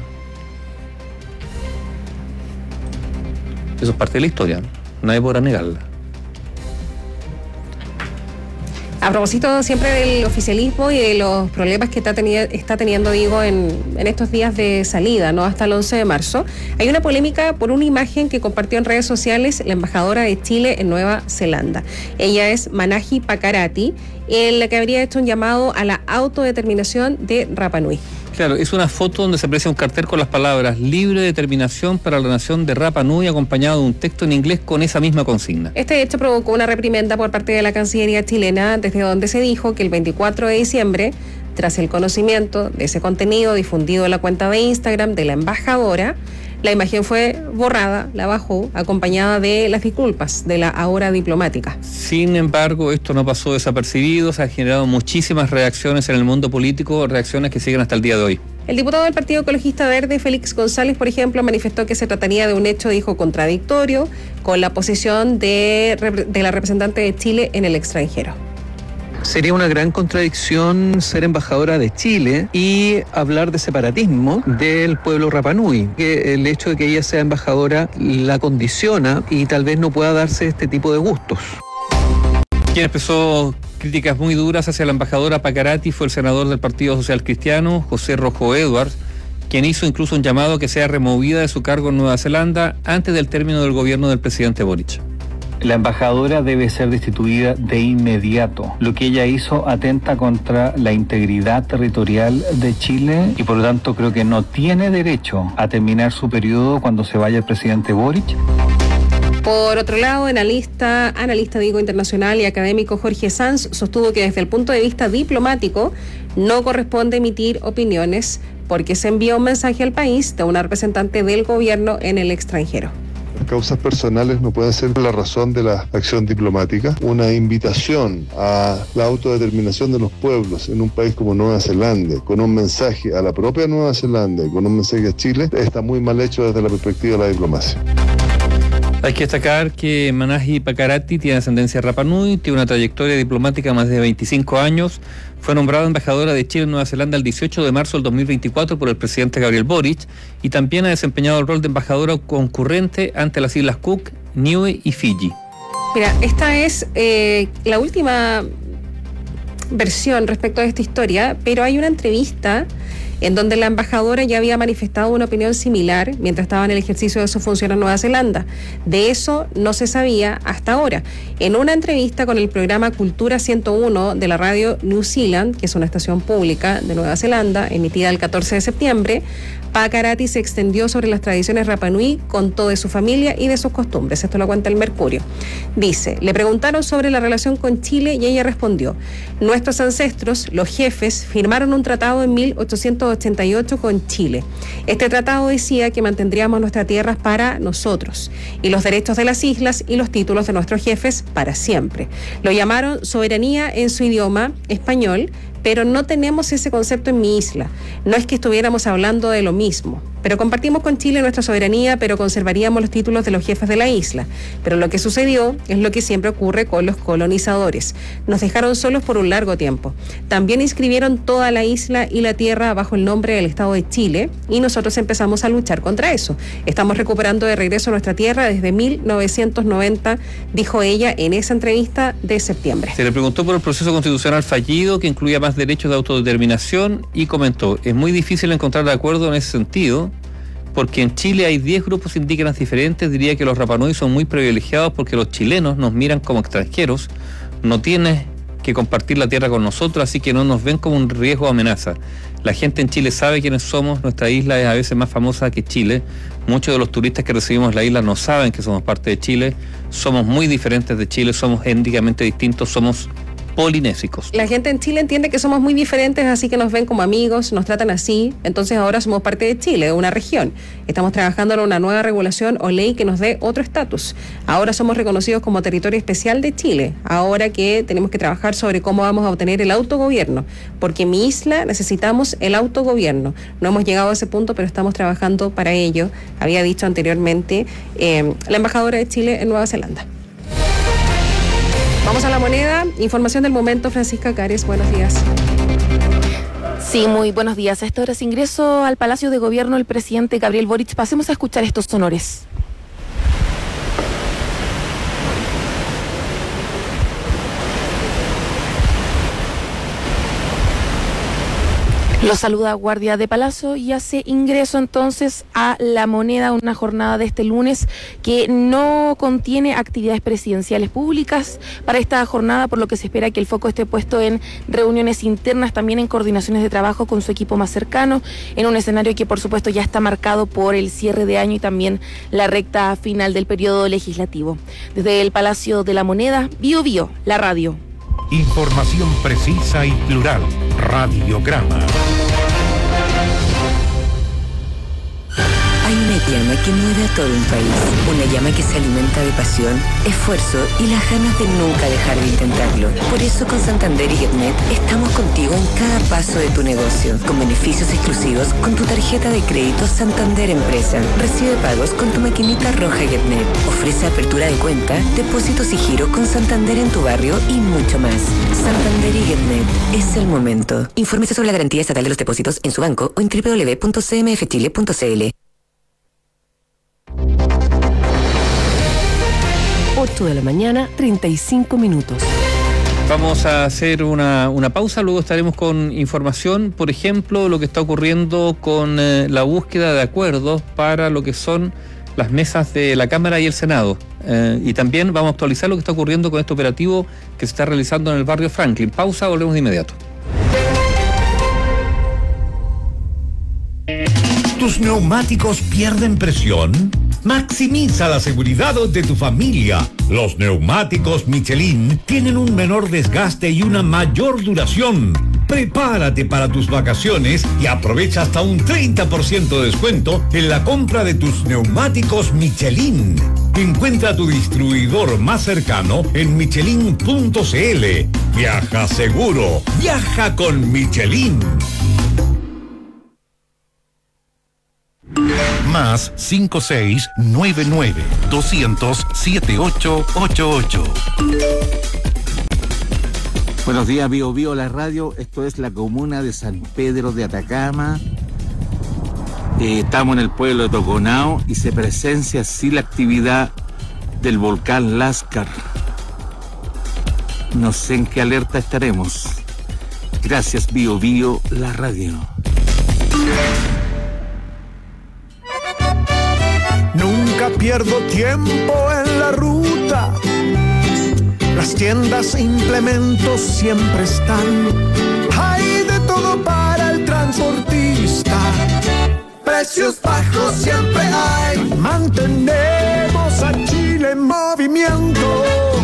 Eso es parte de la historia, nadie podrá negarla. A propósito siempre del oficialismo y de los problemas que está teniendo, digo, en estos días de salida, ¿no? Hasta el 11 de marzo, hay una polémica por una imagen que compartió en redes sociales la embajadora de Chile en Nueva Zelanda. Ella es Manahi Pakarati, en la que habría hecho un llamado a la autodeterminación de Rapa Nui. Claro, es una foto donde se aprecia un cartel con las palabras libre determinación para la nación de Rapa Nui, acompañado de un texto en inglés con esa misma consigna. Este hecho provocó una reprimenda por parte de la Cancillería chilena, desde donde se dijo que el 24 de diciembre, tras el conocimiento de ese contenido difundido en la cuenta de Instagram de la embajadora, la imagen fue borrada, la bajó, acompañada de las disculpas de la ahora diplomática. Sin embargo, esto no pasó desapercibido, se han generado muchísimas reacciones en el mundo político, reacciones que siguen hasta el día de hoy. El diputado del Partido Ecologista Verde, Félix González, por ejemplo, manifestó que se trataría de un hecho, dijo, contradictorio con la posición de la representante de Chile en el extranjero. Sería una gran contradicción ser embajadora de Chile y hablar de separatismo del pueblo Rapa Nui, que el hecho de que ella sea embajadora la condiciona y tal vez no pueda darse este tipo de gustos. Quien expresó críticas muy duras hacia la embajadora Pakarati fue el senador del Partido Social Cristiano, José Rojo Edwards, quien hizo incluso un llamado a que sea removida de su cargo en Nueva Zelanda antes del término del gobierno del presidente Boric. La embajadora debe ser destituida de inmediato. Lo que ella hizo atenta contra la integridad territorial de Chile y por lo tanto creo que no tiene derecho a terminar su periodo cuando se vaya el presidente Boric. Por otro lado, analista internacional y académico Jorge Sanz sostuvo que desde el punto de vista diplomático no corresponde emitir opiniones porque se envía un mensaje al país de una representante del gobierno en el extranjero. Causas personales no pueden ser la razón de la acción diplomática. Una invitación a la autodeterminación de los pueblos en un país como Nueva Zelanda, con un mensaje a la propia Nueva Zelanda y con un mensaje a Chile, está muy mal hecho desde la perspectiva de la diplomacia. Hay que destacar que Manahi Pakarati tiene ascendencia Rapa Nui, tiene una trayectoria diplomática de más de 25 años, fue nombrada embajadora de Chile en Nueva Zelanda el 18 de marzo del 2024 por el presidente Gabriel Boric y también ha desempeñado el rol de embajadora concurrente ante las Islas Cook, Niue y Fiji. Mira, esta es la última versión respecto a esta historia, pero hay una entrevista en donde la embajadora ya había manifestado una opinión similar mientras estaba en el ejercicio de su función en Nueva Zelanda. De eso no se sabía hasta ahora. En una entrevista con el programa Cultura 101 de la radio New Zealand, que es una estación pública de Nueva Zelanda, emitida el 14 de septiembre, Pakarati se extendió sobre las tradiciones Rapa Nui, contó de su familia y de sus costumbres. Esto lo cuenta el Mercurio. Dice, le preguntaron sobre la relación con Chile y ella respondió, nuestros ancestros, los jefes, firmaron un tratado en 1888 con Chile. Este tratado decía que mantendríamos nuestras tierras para nosotros y los derechos de las islas y los títulos de nuestros jefes para siempre. Lo llamaron soberanía en su idioma español, pero no tenemos ese concepto en mi isla. No es que estuviéramos hablando de lo mismo, pero compartimos con Chile nuestra soberanía, pero conservaríamos los títulos de los jefes de la isla. Pero lo que sucedió es lo que siempre ocurre con los colonizadores. Nos dejaron solos por un largo tiempo. También inscribieron toda la isla y la tierra bajo el nombre del Estado de Chile y nosotros empezamos a luchar contra eso. Estamos recuperando de regreso nuestra tierra desde 1990, dijo ella en esa entrevista de septiembre. Se le preguntó por el proceso constitucional fallido que incluía más derechos de autodeterminación y comentó, es muy difícil encontrar acuerdo en ese sentido, porque en Chile hay 10 grupos indígenas diferentes, diría que los Rapa Nui son muy privilegiados porque los chilenos nos miran como extranjeros, no tienen que compartir la tierra con nosotros, así que no nos ven como un riesgo o amenaza. La gente en Chile sabe quiénes somos, nuestra isla es a veces más famosa que Chile, muchos de los turistas que recibimos en la isla no saben que somos parte de Chile, somos muy diferentes de Chile, somos étnicamente distintos, somos polinésicos. La gente en Chile entiende que somos muy diferentes, así que nos ven como amigos, nos tratan así, entonces ahora somos parte de Chile, de una región. Estamos trabajando en una nueva regulación o ley que nos dé otro estatus. Ahora somos reconocidos como territorio especial de Chile, ahora que tenemos que trabajar sobre cómo vamos a obtener el autogobierno, porque en mi isla necesitamos el autogobierno. No hemos llegado a ese punto, pero estamos trabajando para ello, había dicho anteriormente la embajadora de Chile en Nueva Zelanda. Vamos a la moneda, información del momento, Francisca Cares, buenos días. Sí, muy buenos días. A esta hora se ingresó al Palacio de Gobierno el presidente Gabriel Boric. Pasemos a escuchar estos honores. Lo saluda Guardia de Palacio y hace ingreso entonces a La Moneda, una jornada de este lunes que no contiene actividades presidenciales públicas para esta jornada, por lo que se espera que el foco esté puesto en reuniones internas, también en coordinaciones de trabajo con su equipo más cercano, en un escenario que por supuesto ya está marcado por el cierre de año y también la recta final del periodo legislativo. Desde el Palacio de La Moneda, Bio Bio, la radio. Información precisa y plural. Radiograma. Hay una llama que mueve a todo un país, una llama que se alimenta de pasión, esfuerzo y las ganas de nunca dejar de intentarlo. Por eso con Santander y GetNet estamos contigo en cada paso de tu negocio, con beneficios exclusivos con tu tarjeta de crédito Santander Empresa. Recibe pagos con tu maquinita roja GetNet. Ofrece apertura de cuenta, depósitos y giro con Santander en tu barrio y mucho más. Santander y GetNet, es el momento. Infórmese sobre la garantía estatal de los depósitos en su banco o en www.cmfchile.cl. 8 de la mañana, 35 minutos. Vamos a hacer una pausa, luego estaremos con información, por ejemplo, lo que está ocurriendo con la búsqueda de acuerdos para lo que son las mesas de la Cámara y el Senado. Y también vamos a actualizar lo que está ocurriendo con este operativo que se está realizando en el barrio Franklin. Pausa, volvemos de inmediato. ¿Tus neumáticos pierden presión? Maximiza la seguridad de tu familia. Los neumáticos Michelin tienen un menor desgaste y una mayor duración. Prepárate para tus vacaciones y aprovecha hasta un 30% de descuento en la compra de tus neumáticos Michelin. Encuentra tu distribuidor más cercano en michelin.cl. Viaja seguro. Viaja con Michelin. Más 5699-200-7888. Buenos días, Bio Bio, la radio. Esto es la comuna de San Pedro de Atacama. Estamos en el pueblo de Toconao y se presencia así la actividad del volcán Lascar. No sé en qué alerta estaremos. Gracias, Bio Bio, la radio. Nunca pierdo tiempo en la ruta. Las tiendas e implementos siempre están. Hay de todo para el transportista. Precios bajos siempre hay. Mantenemos a Chile en movimiento.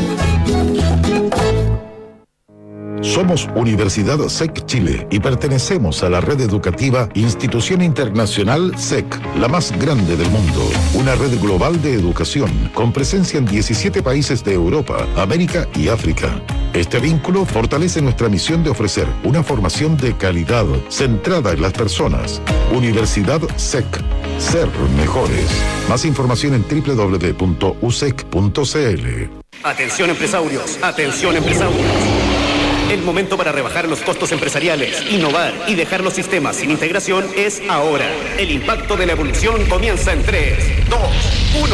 Somos Universidad SEC Chile y pertenecemos a la red educativa Institución Internacional SEC, la más grande del mundo. Una red global de educación con presencia en 17 países de Europa, América y África. Este vínculo fortalece nuestra misión de ofrecer una formación de calidad centrada en las personas. Universidad SEC. Ser mejores. Más información en www.usec.cl. Atención empresarios, atención empresarios. El momento para rebajar los costos empresariales, innovar y dejar los sistemas sin integración es ahora. El impacto de la evolución comienza en 3, 2, 1.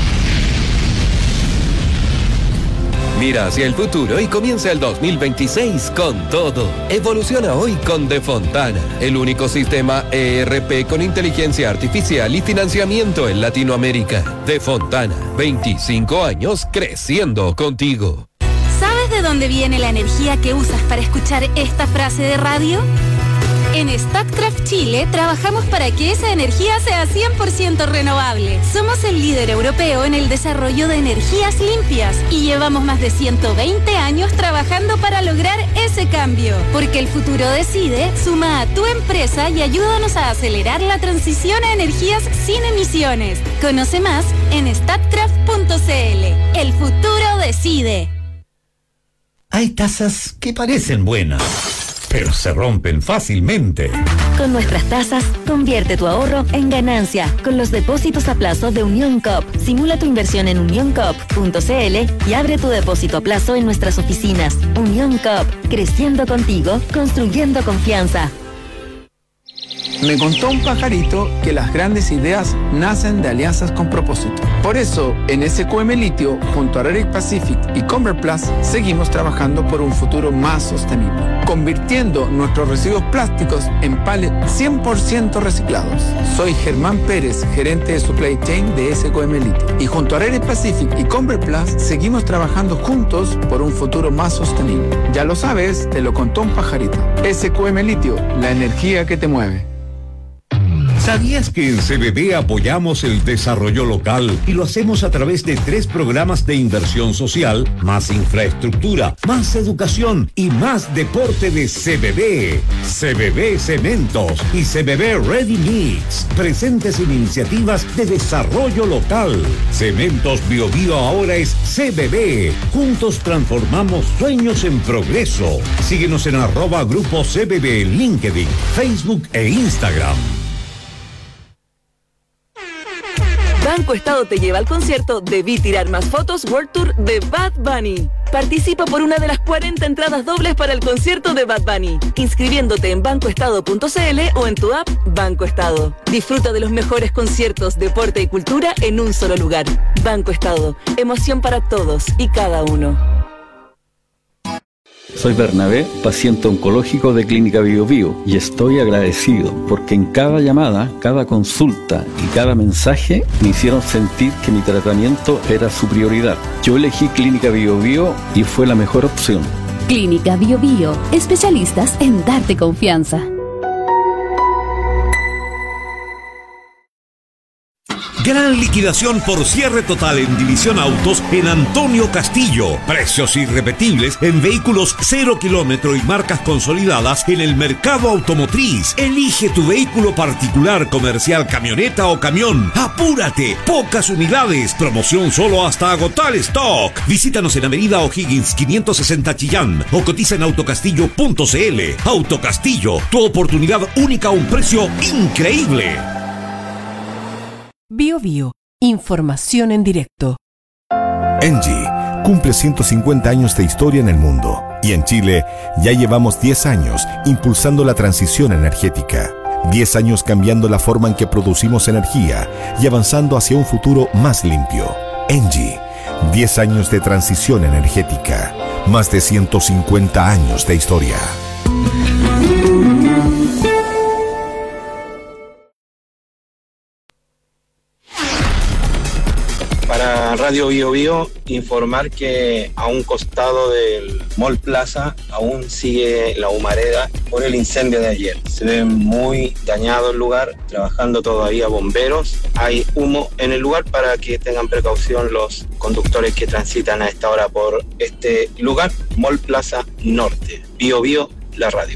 Mira hacia el futuro y comienza el 2026 con todo. Evoluciona hoy con De Fontana, el único sistema ERP con inteligencia artificial y financiamiento en Latinoamérica. De Fontana, 25 años creciendo contigo. ¿Sabes de dónde viene la energía que usas para escuchar esta frase de radio? En Statkraft Chile trabajamos para que esa energía sea 100% renovable. Somos el líder europeo en el desarrollo de energías limpias y llevamos más de 120 años trabajando para lograr ese cambio. Porque el futuro decide, suma a tu empresa y ayúdanos a acelerar la transición a energías sin emisiones. Conoce más en statkraft.cl. El futuro decide. Hay tasas que parecen buenas, pero se rompen fácilmente. Con nuestras tasas, convierte tu ahorro en ganancia con los depósitos a plazo de Unión Coop. Simula tu inversión en unioncoop.cl y abre tu depósito a plazo en nuestras oficinas. Unión Coop, creciendo contigo, construyendo confianza. Me contó un pajarito que las grandes ideas nacen de alianzas con propósito. Por eso, en SQM Litio, junto a Raric Pacific y Convert Plus, seguimos trabajando por un futuro más sostenible, convirtiendo nuestros residuos plásticos en pallets 100% reciclados. Soy Germán Pérez, gerente de Supply Chain de SQM Litio. Y junto a Raric Pacific y Convert Plus, seguimos trabajando juntos por un futuro más sostenible. Ya lo sabes, te lo contó un pajarito. SQM Litio, la energía que te mueve. ¿Sabías que en CBB apoyamos el desarrollo local y lo hacemos a través de 3 programas de inversión social, más infraestructura, más educación y más deporte de CBB? CBB Cementos y CBB Ready Mix, presentes en iniciativas de desarrollo local. Cementos Biobío ahora es CBB. Juntos transformamos sueños en progreso. Síguenos en @Grupo CBB en LinkedIn, Facebook e Instagram. Banco Estado te lleva al concierto Debí Tirar Más Fotos World Tour de Bad Bunny. Participa por una de las 40 entradas dobles para el concierto de Bad Bunny, inscribiéndote en bancoestado.cl o en tu app Banco Estado. Disfruta de los mejores conciertos, deporte y cultura en un solo lugar. Banco Estado, emoción para todos y cada uno. Soy Bernabé, paciente oncológico de Clínica Biobío, y estoy agradecido porque en cada llamada, cada consulta y cada mensaje me hicieron sentir que mi tratamiento era su prioridad. Yo elegí Clínica Biobío y fue la mejor opción. Clínica Biobío, especialistas en darte confianza. Gran liquidación por cierre total en División Autos en Antonio Castillo. Precios irrepetibles en vehículos 0 kilómetro y marcas consolidadas en el mercado automotriz. Elige tu vehículo particular, comercial, camioneta o camión. ¡Apúrate! Pocas unidades. Promoción solo hasta agotar stock. Visítanos en Avenida O'Higgins 560 Chillán o cotiza en autocastillo.cl. Autocastillo, tu oportunidad única a un precio increíble. Biobío, información en directo. Engie cumple 150 años de historia en el mundo y en Chile ya llevamos 10 años impulsando la transición energética. 10 años cambiando la forma en que producimos energía y avanzando hacia un futuro más limpio. Engie, 10 años de transición energética, más de 150 años de historia. Para Radio Biobío, informar que a un costado del Mall Plaza aún sigue la humareda por el incendio de ayer. Se ve muy dañado el lugar, trabajando todavía bomberos. Hay humo en el lugar para que tengan precaución los conductores que transitan a esta hora por este lugar. Mall Plaza Norte. Biobío, la radio.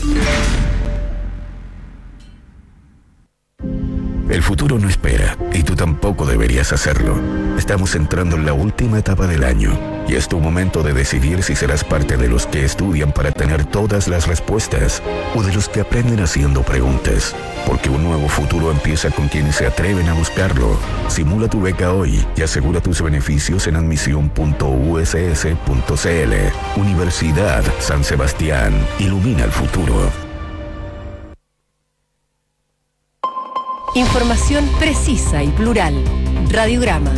El futuro no espera, y tú tampoco deberías hacerlo. Estamos entrando en la última etapa del año, y es tu momento de decidir si serás parte de los que estudian para tener todas las respuestas, o de los que aprenden haciendo preguntas. Porque un nuevo futuro empieza con quienes se atreven a buscarlo. Simula tu beca hoy y asegura tus beneficios en admisión.uss.cl. Universidad San Sebastián. Ilumina el futuro. Información precisa y plural. Radiograma.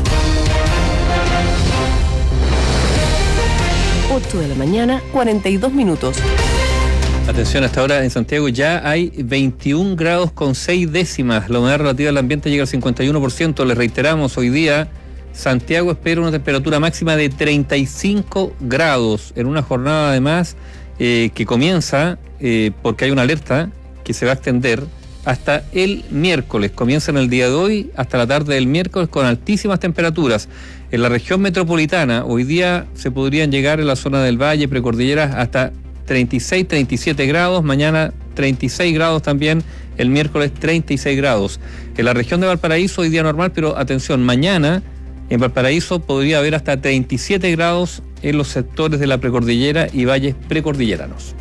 8 de la mañana, 42 minutos. Atención, hasta ahora en Santiago ya hay 21 grados con 6 décimas. La humedad relativa al ambiente llega al 51%. Les reiteramos, hoy día Santiago espera una temperatura máxima de 35 grados en una jornada además que comienza porque hay una alerta que se va a extender hasta el miércoles. Comienza en el día de hoy hasta la tarde del miércoles con altísimas temperaturas. En la región metropolitana hoy día se podrían llegar en la zona del Valle, precordilleras, hasta 36, 37 grados, mañana 36 grados también, el miércoles 36 grados. En la región de Valparaíso hoy día normal, pero atención, mañana en Valparaíso podría haber hasta 37 grados en los sectores de la precordillera y valles precordilleranos.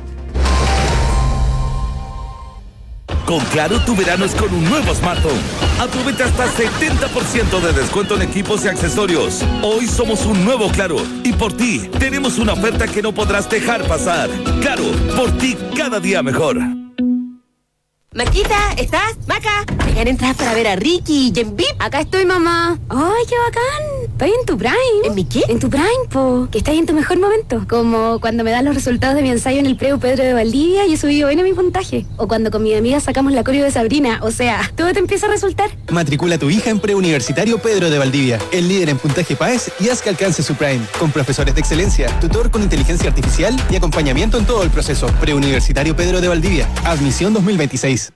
Con Claro, tu verano es con un nuevo smartphone. Aprovecha hasta 70% de descuento en equipos y accesorios. Hoy somos un nuevo Claro y por ti tenemos una oferta que no podrás dejar pasar. Claro, por ti cada día mejor. Maquita, ¿estás? Maca, llegan entradas para ver a Ricky y en VIP. Acá estoy, mamá. ¡Ay, qué bacán! Estoy en tu Prime. ¿En mi qué? En tu Prime, po. Que estás en tu mejor momento. Como cuando me dan los resultados de mi ensayo en el Preu Pedro de Valdivia y he subido bien a mi puntaje. O cuando con mi amiga sacamos la coreo de Sabrina. O sea, todo te empieza a resultar. Matricula a tu hija en Preuniversitario Pedro de Valdivia, el líder en puntaje PAES, y haz que alcance su Prime. Con profesores de excelencia, tutor con inteligencia artificial y acompañamiento en todo el proceso. Preuniversitario Pedro de Valdivia. Admisión 2026.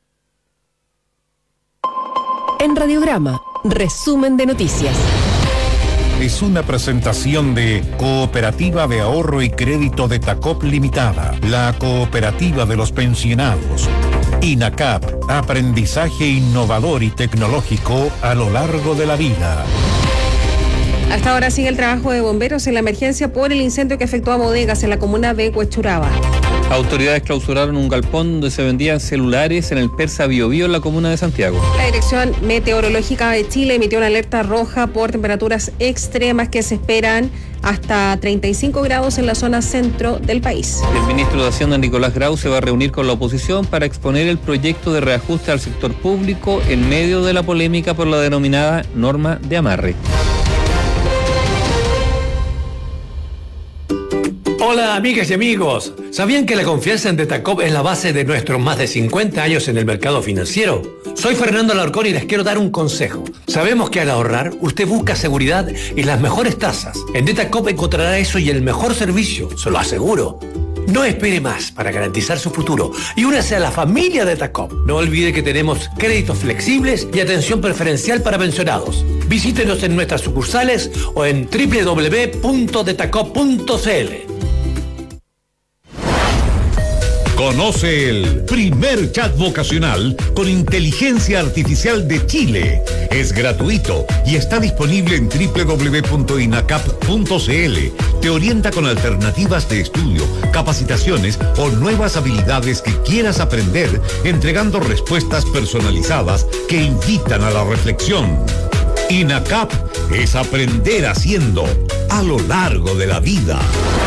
En Radiograma, resumen de noticias. Es una presentación de Cooperativa de Ahorro y Crédito de Tacop Limitada, la cooperativa de los pensionados. INACAP, aprendizaje innovador y tecnológico a lo largo de la vida. Hasta ahora sigue el trabajo de bomberos en la emergencia por el incendio que afectó a bodegas en la comuna de Huechuraba. Autoridades clausuraron un galpón donde se vendían celulares en el Persa Biobío en la comuna de Santiago. La Dirección Meteorológica de Chile emitió una alerta roja por temperaturas extremas que se esperan hasta 35 grados en la zona centro del país. El ministro de Hacienda, Nicolás Grau, se va a reunir con la oposición para exponer el proyecto de reajuste al sector público en medio de la polémica por la denominada norma de amarre. Hola amigas y amigos, ¿sabían que la confianza en Detacop es la base de nuestros más de 50 años en el mercado financiero? Soy Fernando Alarcón y les quiero dar un consejo. Sabemos que al ahorrar, usted busca seguridad y las mejores tasas. En Detacop encontrará eso y el mejor servicio, se lo aseguro. No espere más para garantizar su futuro y únase a la familia Detacop. No olvide que tenemos créditos flexibles y atención preferencial para pensionados. Visítenos en nuestras sucursales o en www.detacop.cl. Conoce el primer chat vocacional con inteligencia artificial de Chile. Es gratuito y está disponible en www.inacap.cl. Te orienta con alternativas de estudio, capacitaciones o nuevas habilidades que quieras aprender, entregando respuestas personalizadas que invitan a la reflexión. INACAP es aprender haciendo a lo largo de la vida.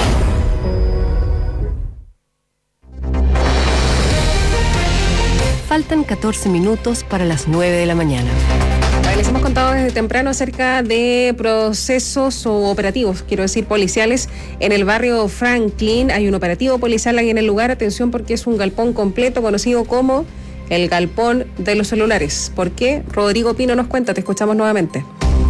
Faltan 14 minutos para las 9 de la mañana. Les hemos contado desde temprano acerca de procesos o operativos, quiero decir policiales, en el barrio Franklin. Hay un operativo policial ahí en el lugar. Atención, porque es un galpón completo conocido como el galpón de los celulares. ¿Por qué? Rodrigo Pino nos cuenta, te escuchamos nuevamente.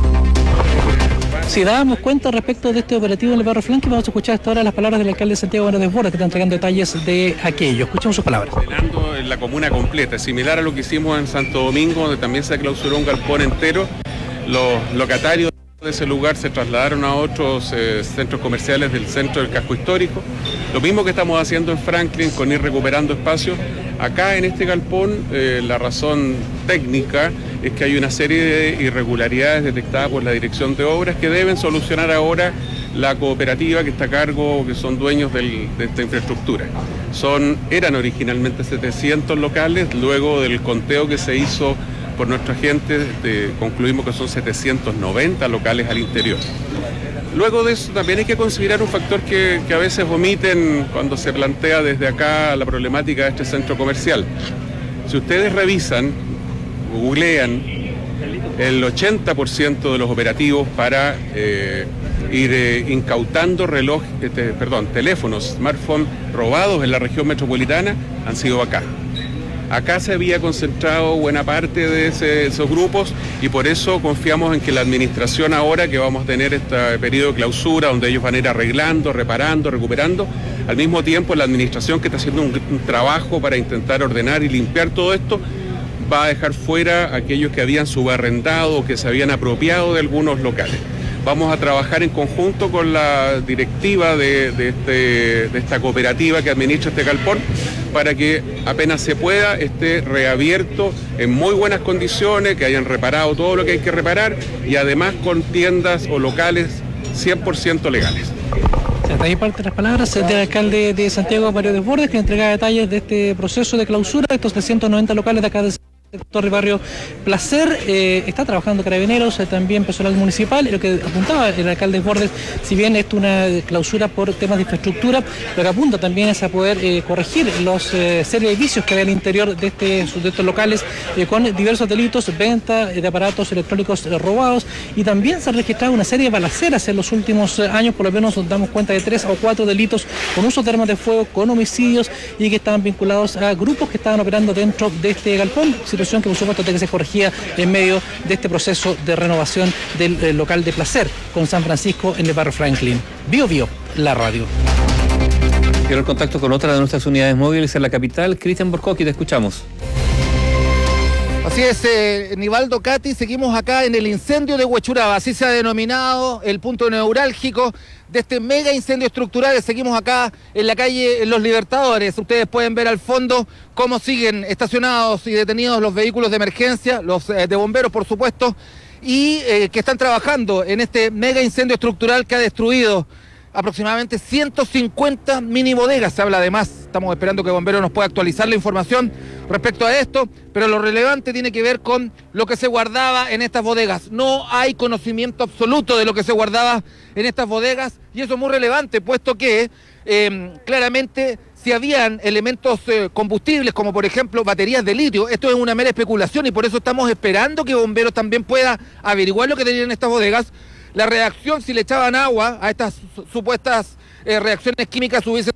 Si dábamos cuenta respecto de este operativo en el barrio Franklin, vamos a escuchar hasta ahora las palabras del alcalde de Santiago Bueno Desbordes, que está entregando detalles de aquello. Escuchemos sus palabras. En la comuna completa, similar a lo que hicimos en Santo Domingo, donde también se clausuró un galpón entero. Los locatarios de ese lugar se trasladaron a otros centros comerciales del centro del casco histórico. Lo mismo que estamos haciendo en Franklin con ir recuperando espacios. Acá en este galpón la razón técnica es que hay una serie de irregularidades detectadas por la Dirección de Obras que deben solucionar ahora la cooperativa que está a cargo, que son dueños de esta infraestructura. Eran originalmente 700 locales, luego del conteo que se hizo por nuestra gente concluimos que son 790 locales al interior. Luego de eso también hay que considerar un factor que a veces omiten cuando se plantea desde acá la problemática de este centro comercial. Si ustedes revisan, googlean, el 80% de los operativos para ir incautando teléfonos, smartphones robados en la región metropolitana han sido acá. Acá se había concentrado buena parte de esos grupos y por eso confiamos en que la administración ahora que vamos a tener este periodo de clausura donde ellos van a ir arreglando, reparando, recuperando, al mismo tiempo la administración que está haciendo un trabajo para intentar ordenar y limpiar todo esto, va a dejar fuera a aquellos que habían subarrendado o que se habían apropiado de algunos locales. Vamos a trabajar en conjunto con la directiva de esta cooperativa que administra este galpón para que apenas se pueda esté reabierto en muy buenas condiciones, que hayan reparado todo lo que hay que reparar y además con tiendas o locales 100% legales. Ahí parte de las palabras del alcalde de Santiago Mario Desbordes, que entrega detalles de este proceso de clausura de estos 390 locales de acá de Torre Barrio Placer, está trabajando Carabineros, también personal municipal, y lo que apuntaba el alcalde Bordes, si bien esto es una clausura por temas de infraestructura, lo que apunta también es a poder corregir los serie de vicios que hay al interior de estos locales, con diversos delitos, venta de aparatos electrónicos robados, y también se han registrado una serie de balaceras en los últimos años, por lo menos nos damos cuenta de 3 o 4 delitos con uso de armas de fuego, con homicidios, y que estaban vinculados a grupos que estaban operando dentro de este galpón, situación que por supuesto que se corregía en medio de este proceso de renovación del local de Placer con San Francisco en el barrio Franklin. Bio Bio, la radio. Quiero el contacto con otra de nuestras unidades móviles en la capital. Cristian Borcoqui, te escuchamos. Así es, Nivaldo, Cati, seguimos acá en el incendio de Huechuraba, así se ha denominado el punto neurálgico de este mega incendio estructural. Seguimos acá en la calle Los Libertadores. Ustedes pueden ver al fondo cómo siguen estacionados y detenidos los vehículos de emergencia, los de bomberos, por supuesto, y que están trabajando en este mega incendio estructural que ha destruido aproximadamente 150 mini bodegas. Se habla de más. Estamos esperando que Bomberos nos pueda actualizar la información respecto a esto, pero lo relevante tiene que ver con lo que se guardaba en estas bodegas. No hay conocimiento absoluto de lo que se guardaba en estas bodegas, y eso es muy relevante, puesto que claramente si habían elementos combustibles, como por ejemplo baterías de litio, esto es una mera especulación, y por eso estamos esperando que Bomberos también pueda averiguar lo que tenían en estas bodegas. La reacción, si le echaban agua a estas supuestas reacciones químicas, hubiesen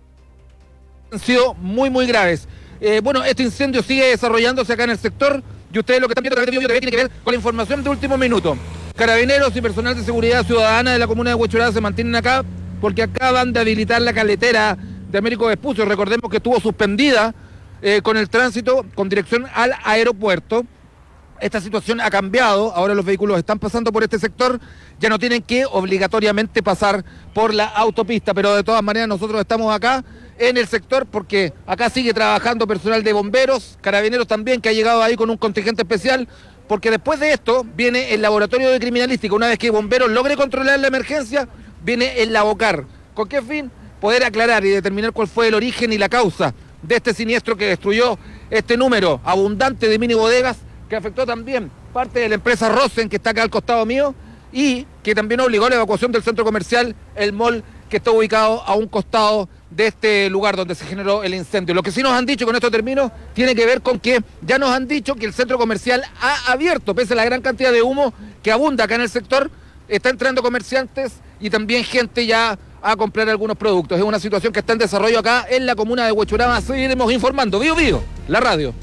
sido muy, muy graves. Bueno, este incendio sigue desarrollándose acá en el sector, y ustedes lo que están viendo a través de Bio TV tiene que ver con la información de último minuto. Carabineros y personal de seguridad ciudadana de la comuna de Huechuraba se mantienen acá porque acaban de habilitar la caletera de Américo Vespucio. Recordemos que estuvo suspendida con el tránsito con dirección al aeropuerto. Esta situación ha cambiado, ahora los vehículos están pasando por este sector, ya no tienen que obligatoriamente pasar por la autopista, pero de todas maneras nosotros estamos acá en el sector porque acá sigue trabajando personal de bomberos, Carabineros también, que ha llegado ahí con un contingente especial, porque después de esto viene el laboratorio de criminalística. Una vez que Bomberos logre controlar la emergencia, viene el Labocar. ¿Con qué fin? Poder aclarar y determinar cuál fue el origen y la causa de este siniestro que destruyó este número abundante de mini bodegas, que afectó también parte de la empresa Rosen, que está acá al costado mío, y que también obligó a la evacuación del centro comercial, el mall, que está ubicado a un costado de este lugar donde se generó el incendio. Lo que sí nos han dicho, con esto termino, tiene que ver con que ya nos han dicho que el centro comercial ha abierto, pese a la gran cantidad de humo que abunda acá en el sector, está entrando comerciantes y también gente ya a comprar algunos productos. Es una situación que está en desarrollo acá en la comuna de Huechuraba. Seguiremos informando. Bio Bio, la radio.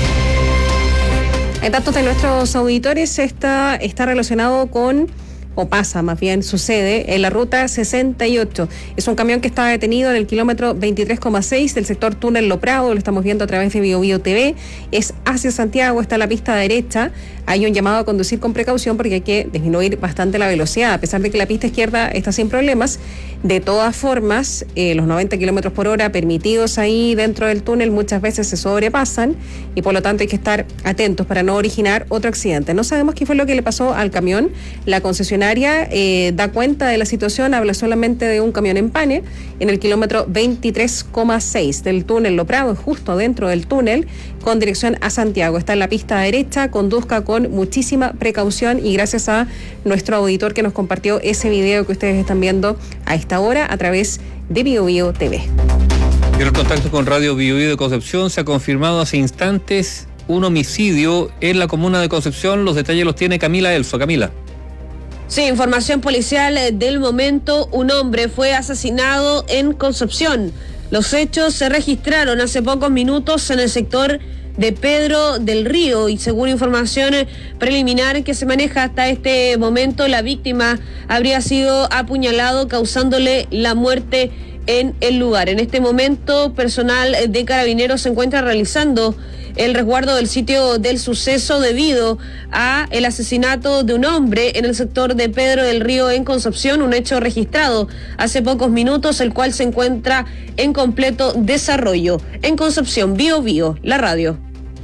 En datos de nuestros auditores, está relacionado con, o pasa más bien, sucede en la ruta 68. Es un camión que está detenido en el kilómetro 23,6 del sector Túnel Lo Prado, lo estamos viendo a través de Bio Bio TV. Es hacia Santiago, está la pista derecha. Hay un llamado a conducir con precaución porque hay que disminuir bastante la velocidad, a pesar de que la pista izquierda está sin problemas. De todas formas, los 90 kilómetros por hora permitidos ahí dentro del túnel muchas veces se sobrepasan, y por lo tanto hay que estar atentos para no originar otro accidente. No sabemos qué fue lo que le pasó al camión. La concesionaria da cuenta de la situación, habla solamente de un camión en pane en el kilómetro 23,6 del túnel Lo Prado, justo dentro del túnel, con dirección a Santiago. Está en la pista derecha, conduzca con muchísima precaución, y gracias a nuestro auditor que nos compartió ese video que ustedes están viendo a esta hora a través de Bio Bio TV. Quiero el contacto con Radio Bio Bio de Concepción. Se ha confirmado hace instantes un homicidio en la comuna de Concepción. Los detalles los tiene Camila Elso. Camila. Sí, información policial del momento. Un hombre fue asesinado en Concepción. Los hechos se registraron hace pocos minutos en el sector de Pedro del Río, y según información preliminar que se maneja hasta este momento, la víctima habría sido apuñalado, causándole la muerte en el lugar. En este momento, personal de Carabineros se encuentra realizando el resguardo del sitio del suceso debido a el asesinato de un hombre en el sector de Pedro del Río en Concepción, un hecho registrado hace pocos minutos, el cual se encuentra en completo desarrollo. En Concepción, Bio Bio, la radio.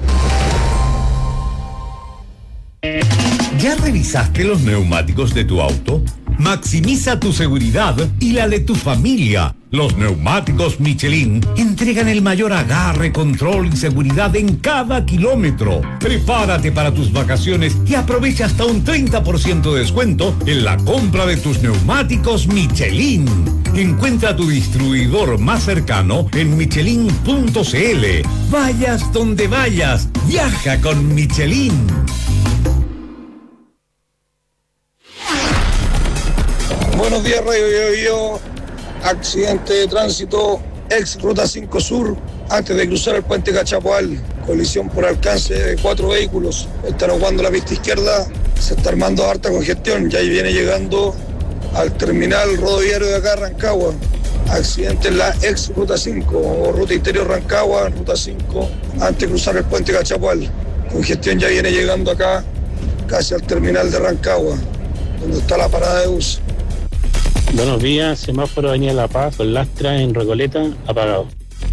¿Ya revisaste los neumáticos de tu auto? Maximiza tu seguridad y la de tu familia Los neumáticos Michelin entregan el mayor agarre, control y seguridad en cada kilómetro. Prepárate para tus vacaciones y aprovecha hasta un 30% de descuento en la compra de tus neumáticos Michelin. Encuentra tu distribuidor más cercano en michelin.cl. Vayas donde vayas, viaja con Michelin. Buenos días, Radio Bio. Accidente de tránsito, ex Ruta 5 Sur, antes de cruzar el puente Cachapoal. Colisión por alcance de 4 vehículos. Están ocupando la pista izquierda, se está armando harta congestión. Ya ahí viene llegando al terminal rodoviario de acá, Rancagua. Accidente en la ex Ruta 5, o Ruta Interior Rancagua, Ruta 5, antes de cruzar el puente Cachapoal. Congestión ya viene llegando acá, casi al terminal de Rancagua, donde está la parada de bus. Buenos días, semáforo Avenida La Paz, con lastra en Recoleta, apagado.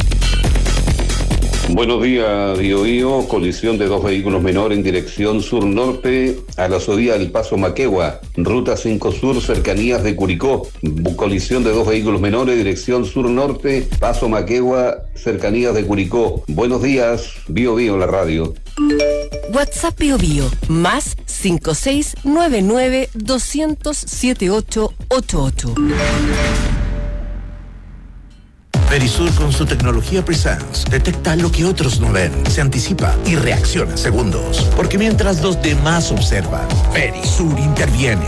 Buenos días, Bio, colisión de 2 vehículos menores en dirección sur-norte a la subida del Paso Maquegua, Ruta 5 Sur, cercanías de Curicó. Colisión de 2 vehículos menores, dirección sur-norte, Paso Maquegua, cercanías de Curicó. Buenos días, Bio, la radio. WhatsApp Bio, más 5699-200-7888. Verisur con su tecnología Presence detecta lo que otros no ven, se anticipa y reacciona en segundos. Porque mientras los demás observan, Verisur interviene.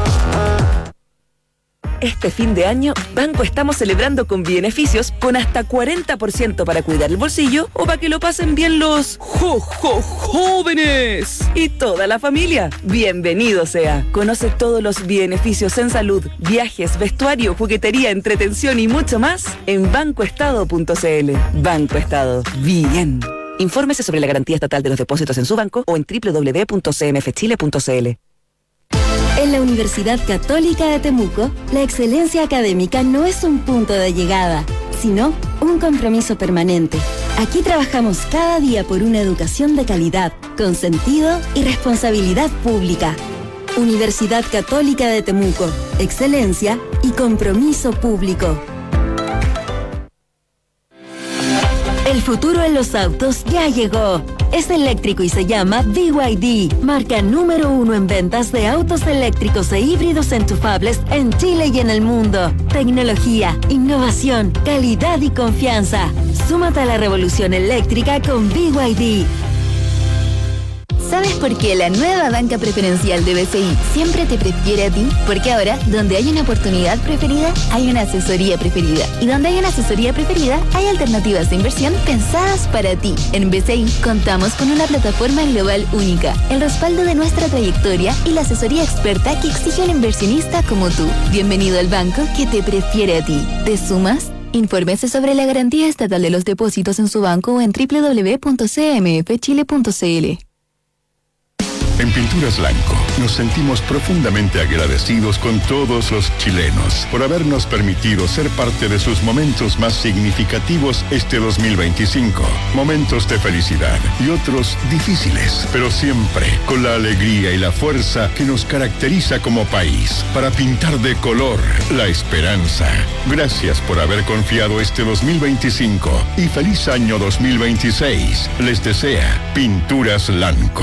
Este fin de año, Banco estamos celebrando con beneficios con hasta 40% para cuidar el bolsillo o para que lo pasen bien los jóvenes y toda la familia. Bienvenido sea. Conoce todos los beneficios en salud, viajes, vestuario, juguetería, entretención y mucho más en bancoestado.cl. Banco Estado. Bien. Infórmese sobre la garantía estatal de los depósitos en su banco o en www.cmfchile.cl. En la Universidad Católica de Temuco, la excelencia académica no es un punto de llegada, sino un compromiso permanente. Aquí trabajamos cada día por una educación de calidad, con sentido y responsabilidad pública. Universidad Católica de Temuco, excelencia y compromiso público. El futuro en los autos ya llegó. Es eléctrico y se llama BYD, marca número 1 en ventas de autos eléctricos e híbridos enchufables en Chile y en el mundo. Tecnología, innovación, calidad y confianza. Súmate a la revolución eléctrica con BYD. ¿Sabes por qué la nueva banca preferencial de BCI siempre te prefiere a ti? Porque ahora, donde hay una oportunidad preferida, hay una asesoría preferida. Y donde hay una asesoría preferida, hay alternativas de inversión pensadas para ti. En BCI contamos con una plataforma global única, el respaldo de nuestra trayectoria y la asesoría experta que exige un inversionista como tú. Bienvenido al banco que te prefiere a ti. ¿Te sumas? Infórmese sobre la garantía estatal de los depósitos en su banco o en www.cmfchile.cl. En Pinturas Blanco nos sentimos profundamente agradecidos con todos los chilenos por habernos permitido ser parte de sus momentos más significativos este 2025. Momentos de felicidad y otros difíciles, pero siempre con la alegría y la fuerza que nos caracteriza como país para pintar de color la esperanza. Gracias por haber confiado este 2025 y feliz año 2026. Les desea Pinturas Blanco.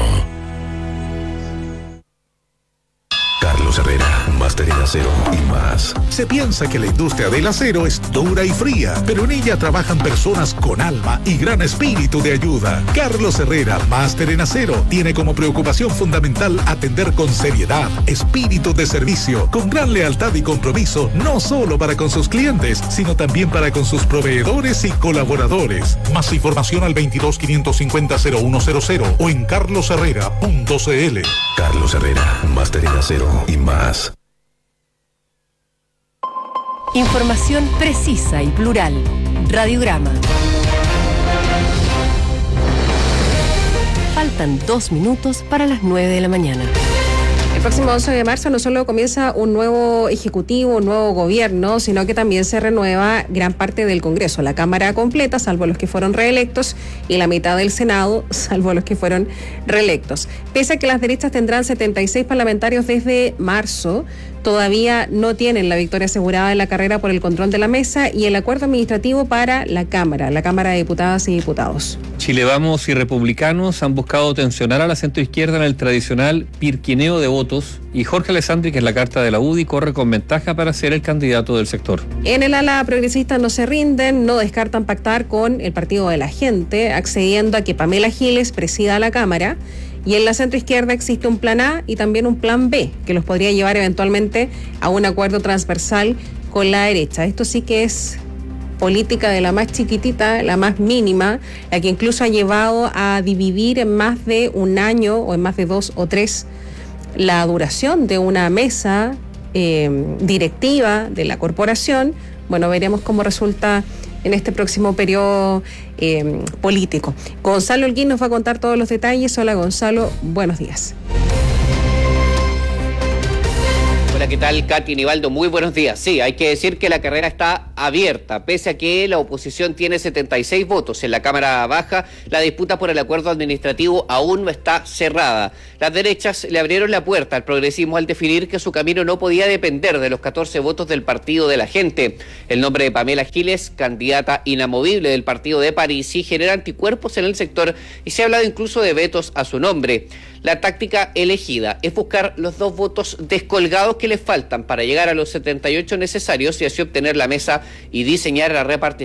Carlos Herrera, máster en acero y más. Se piensa que la industria del acero es dura y fría, pero en ella trabajan personas con alma y gran espíritu de ayuda. Carlos Herrera, máster en acero, tiene como preocupación fundamental atender con seriedad, espíritu de servicio, con gran lealtad y compromiso, no solo para con sus clientes, sino también para con sus proveedores y colaboradores. Más información al 22-550-0100 o en carlosherrera.cl. Carlos Herrera, máster en acero y más. Información precisa y plural. Radiograma. Faltan 2 minutos para las 9 de la mañana. El próximo 11 de marzo no solo comienza un nuevo ejecutivo, un nuevo gobierno, sino que también se renueva gran parte del Congreso, la Cámara completa, salvo los que fueron reelectos, y la mitad del Senado, salvo los que fueron reelectos. Pese a que las derechas tendrán 76 parlamentarios desde marzo, todavía no tienen la victoria asegurada en la carrera por el control de la mesa y el acuerdo administrativo para la Cámara de Diputadas y Diputados. Chile Vamos y Republicanos han buscado tensionar a la centroizquierda en el tradicional pirquineo de votos y Jorge Alessandri, que es la carta de la UDI, corre con ventaja para ser el candidato del sector. En el ala progresista no se rinden, no descartan pactar con el Partido de la Gente, accediendo a que Pamela Giles presida la Cámara. Y en la centroizquierda existe un plan A y también un plan B, que los podría llevar eventualmente a un acuerdo transversal con la derecha. Esto sí que es política de la más chiquitita, la más mínima, la que incluso ha llevado a dividir en más de un año o en más de 2 o 3 la duración de una mesa directiva de la corporación. Bueno, veremos cómo resulta en este próximo periodo político. Gonzalo Holguín nos va a contar todos los detalles. Hola Gonzalo, buenos días. Hola, ¿qué tal, Katy, Nivaldo? Muy buenos días. Sí, hay que decir que la carrera está abierta, pese a que la oposición tiene 76 votos en la Cámara Baja. La disputa por el acuerdo administrativo aún no está cerrada. Las derechas le abrieron la puerta al progresismo al definir que su camino no podía depender de los 14 votos del Partido de la Gente. El nombre de Pamela Giles, candidata inamovible del Partido de París, sí genera anticuerpos en el sector y se ha hablado incluso de vetos a su nombre. La táctica elegida es buscar los 2 votos descolgados que le faltan para llegar a los 78 necesarios y así obtener la mesa y diseñar la repartición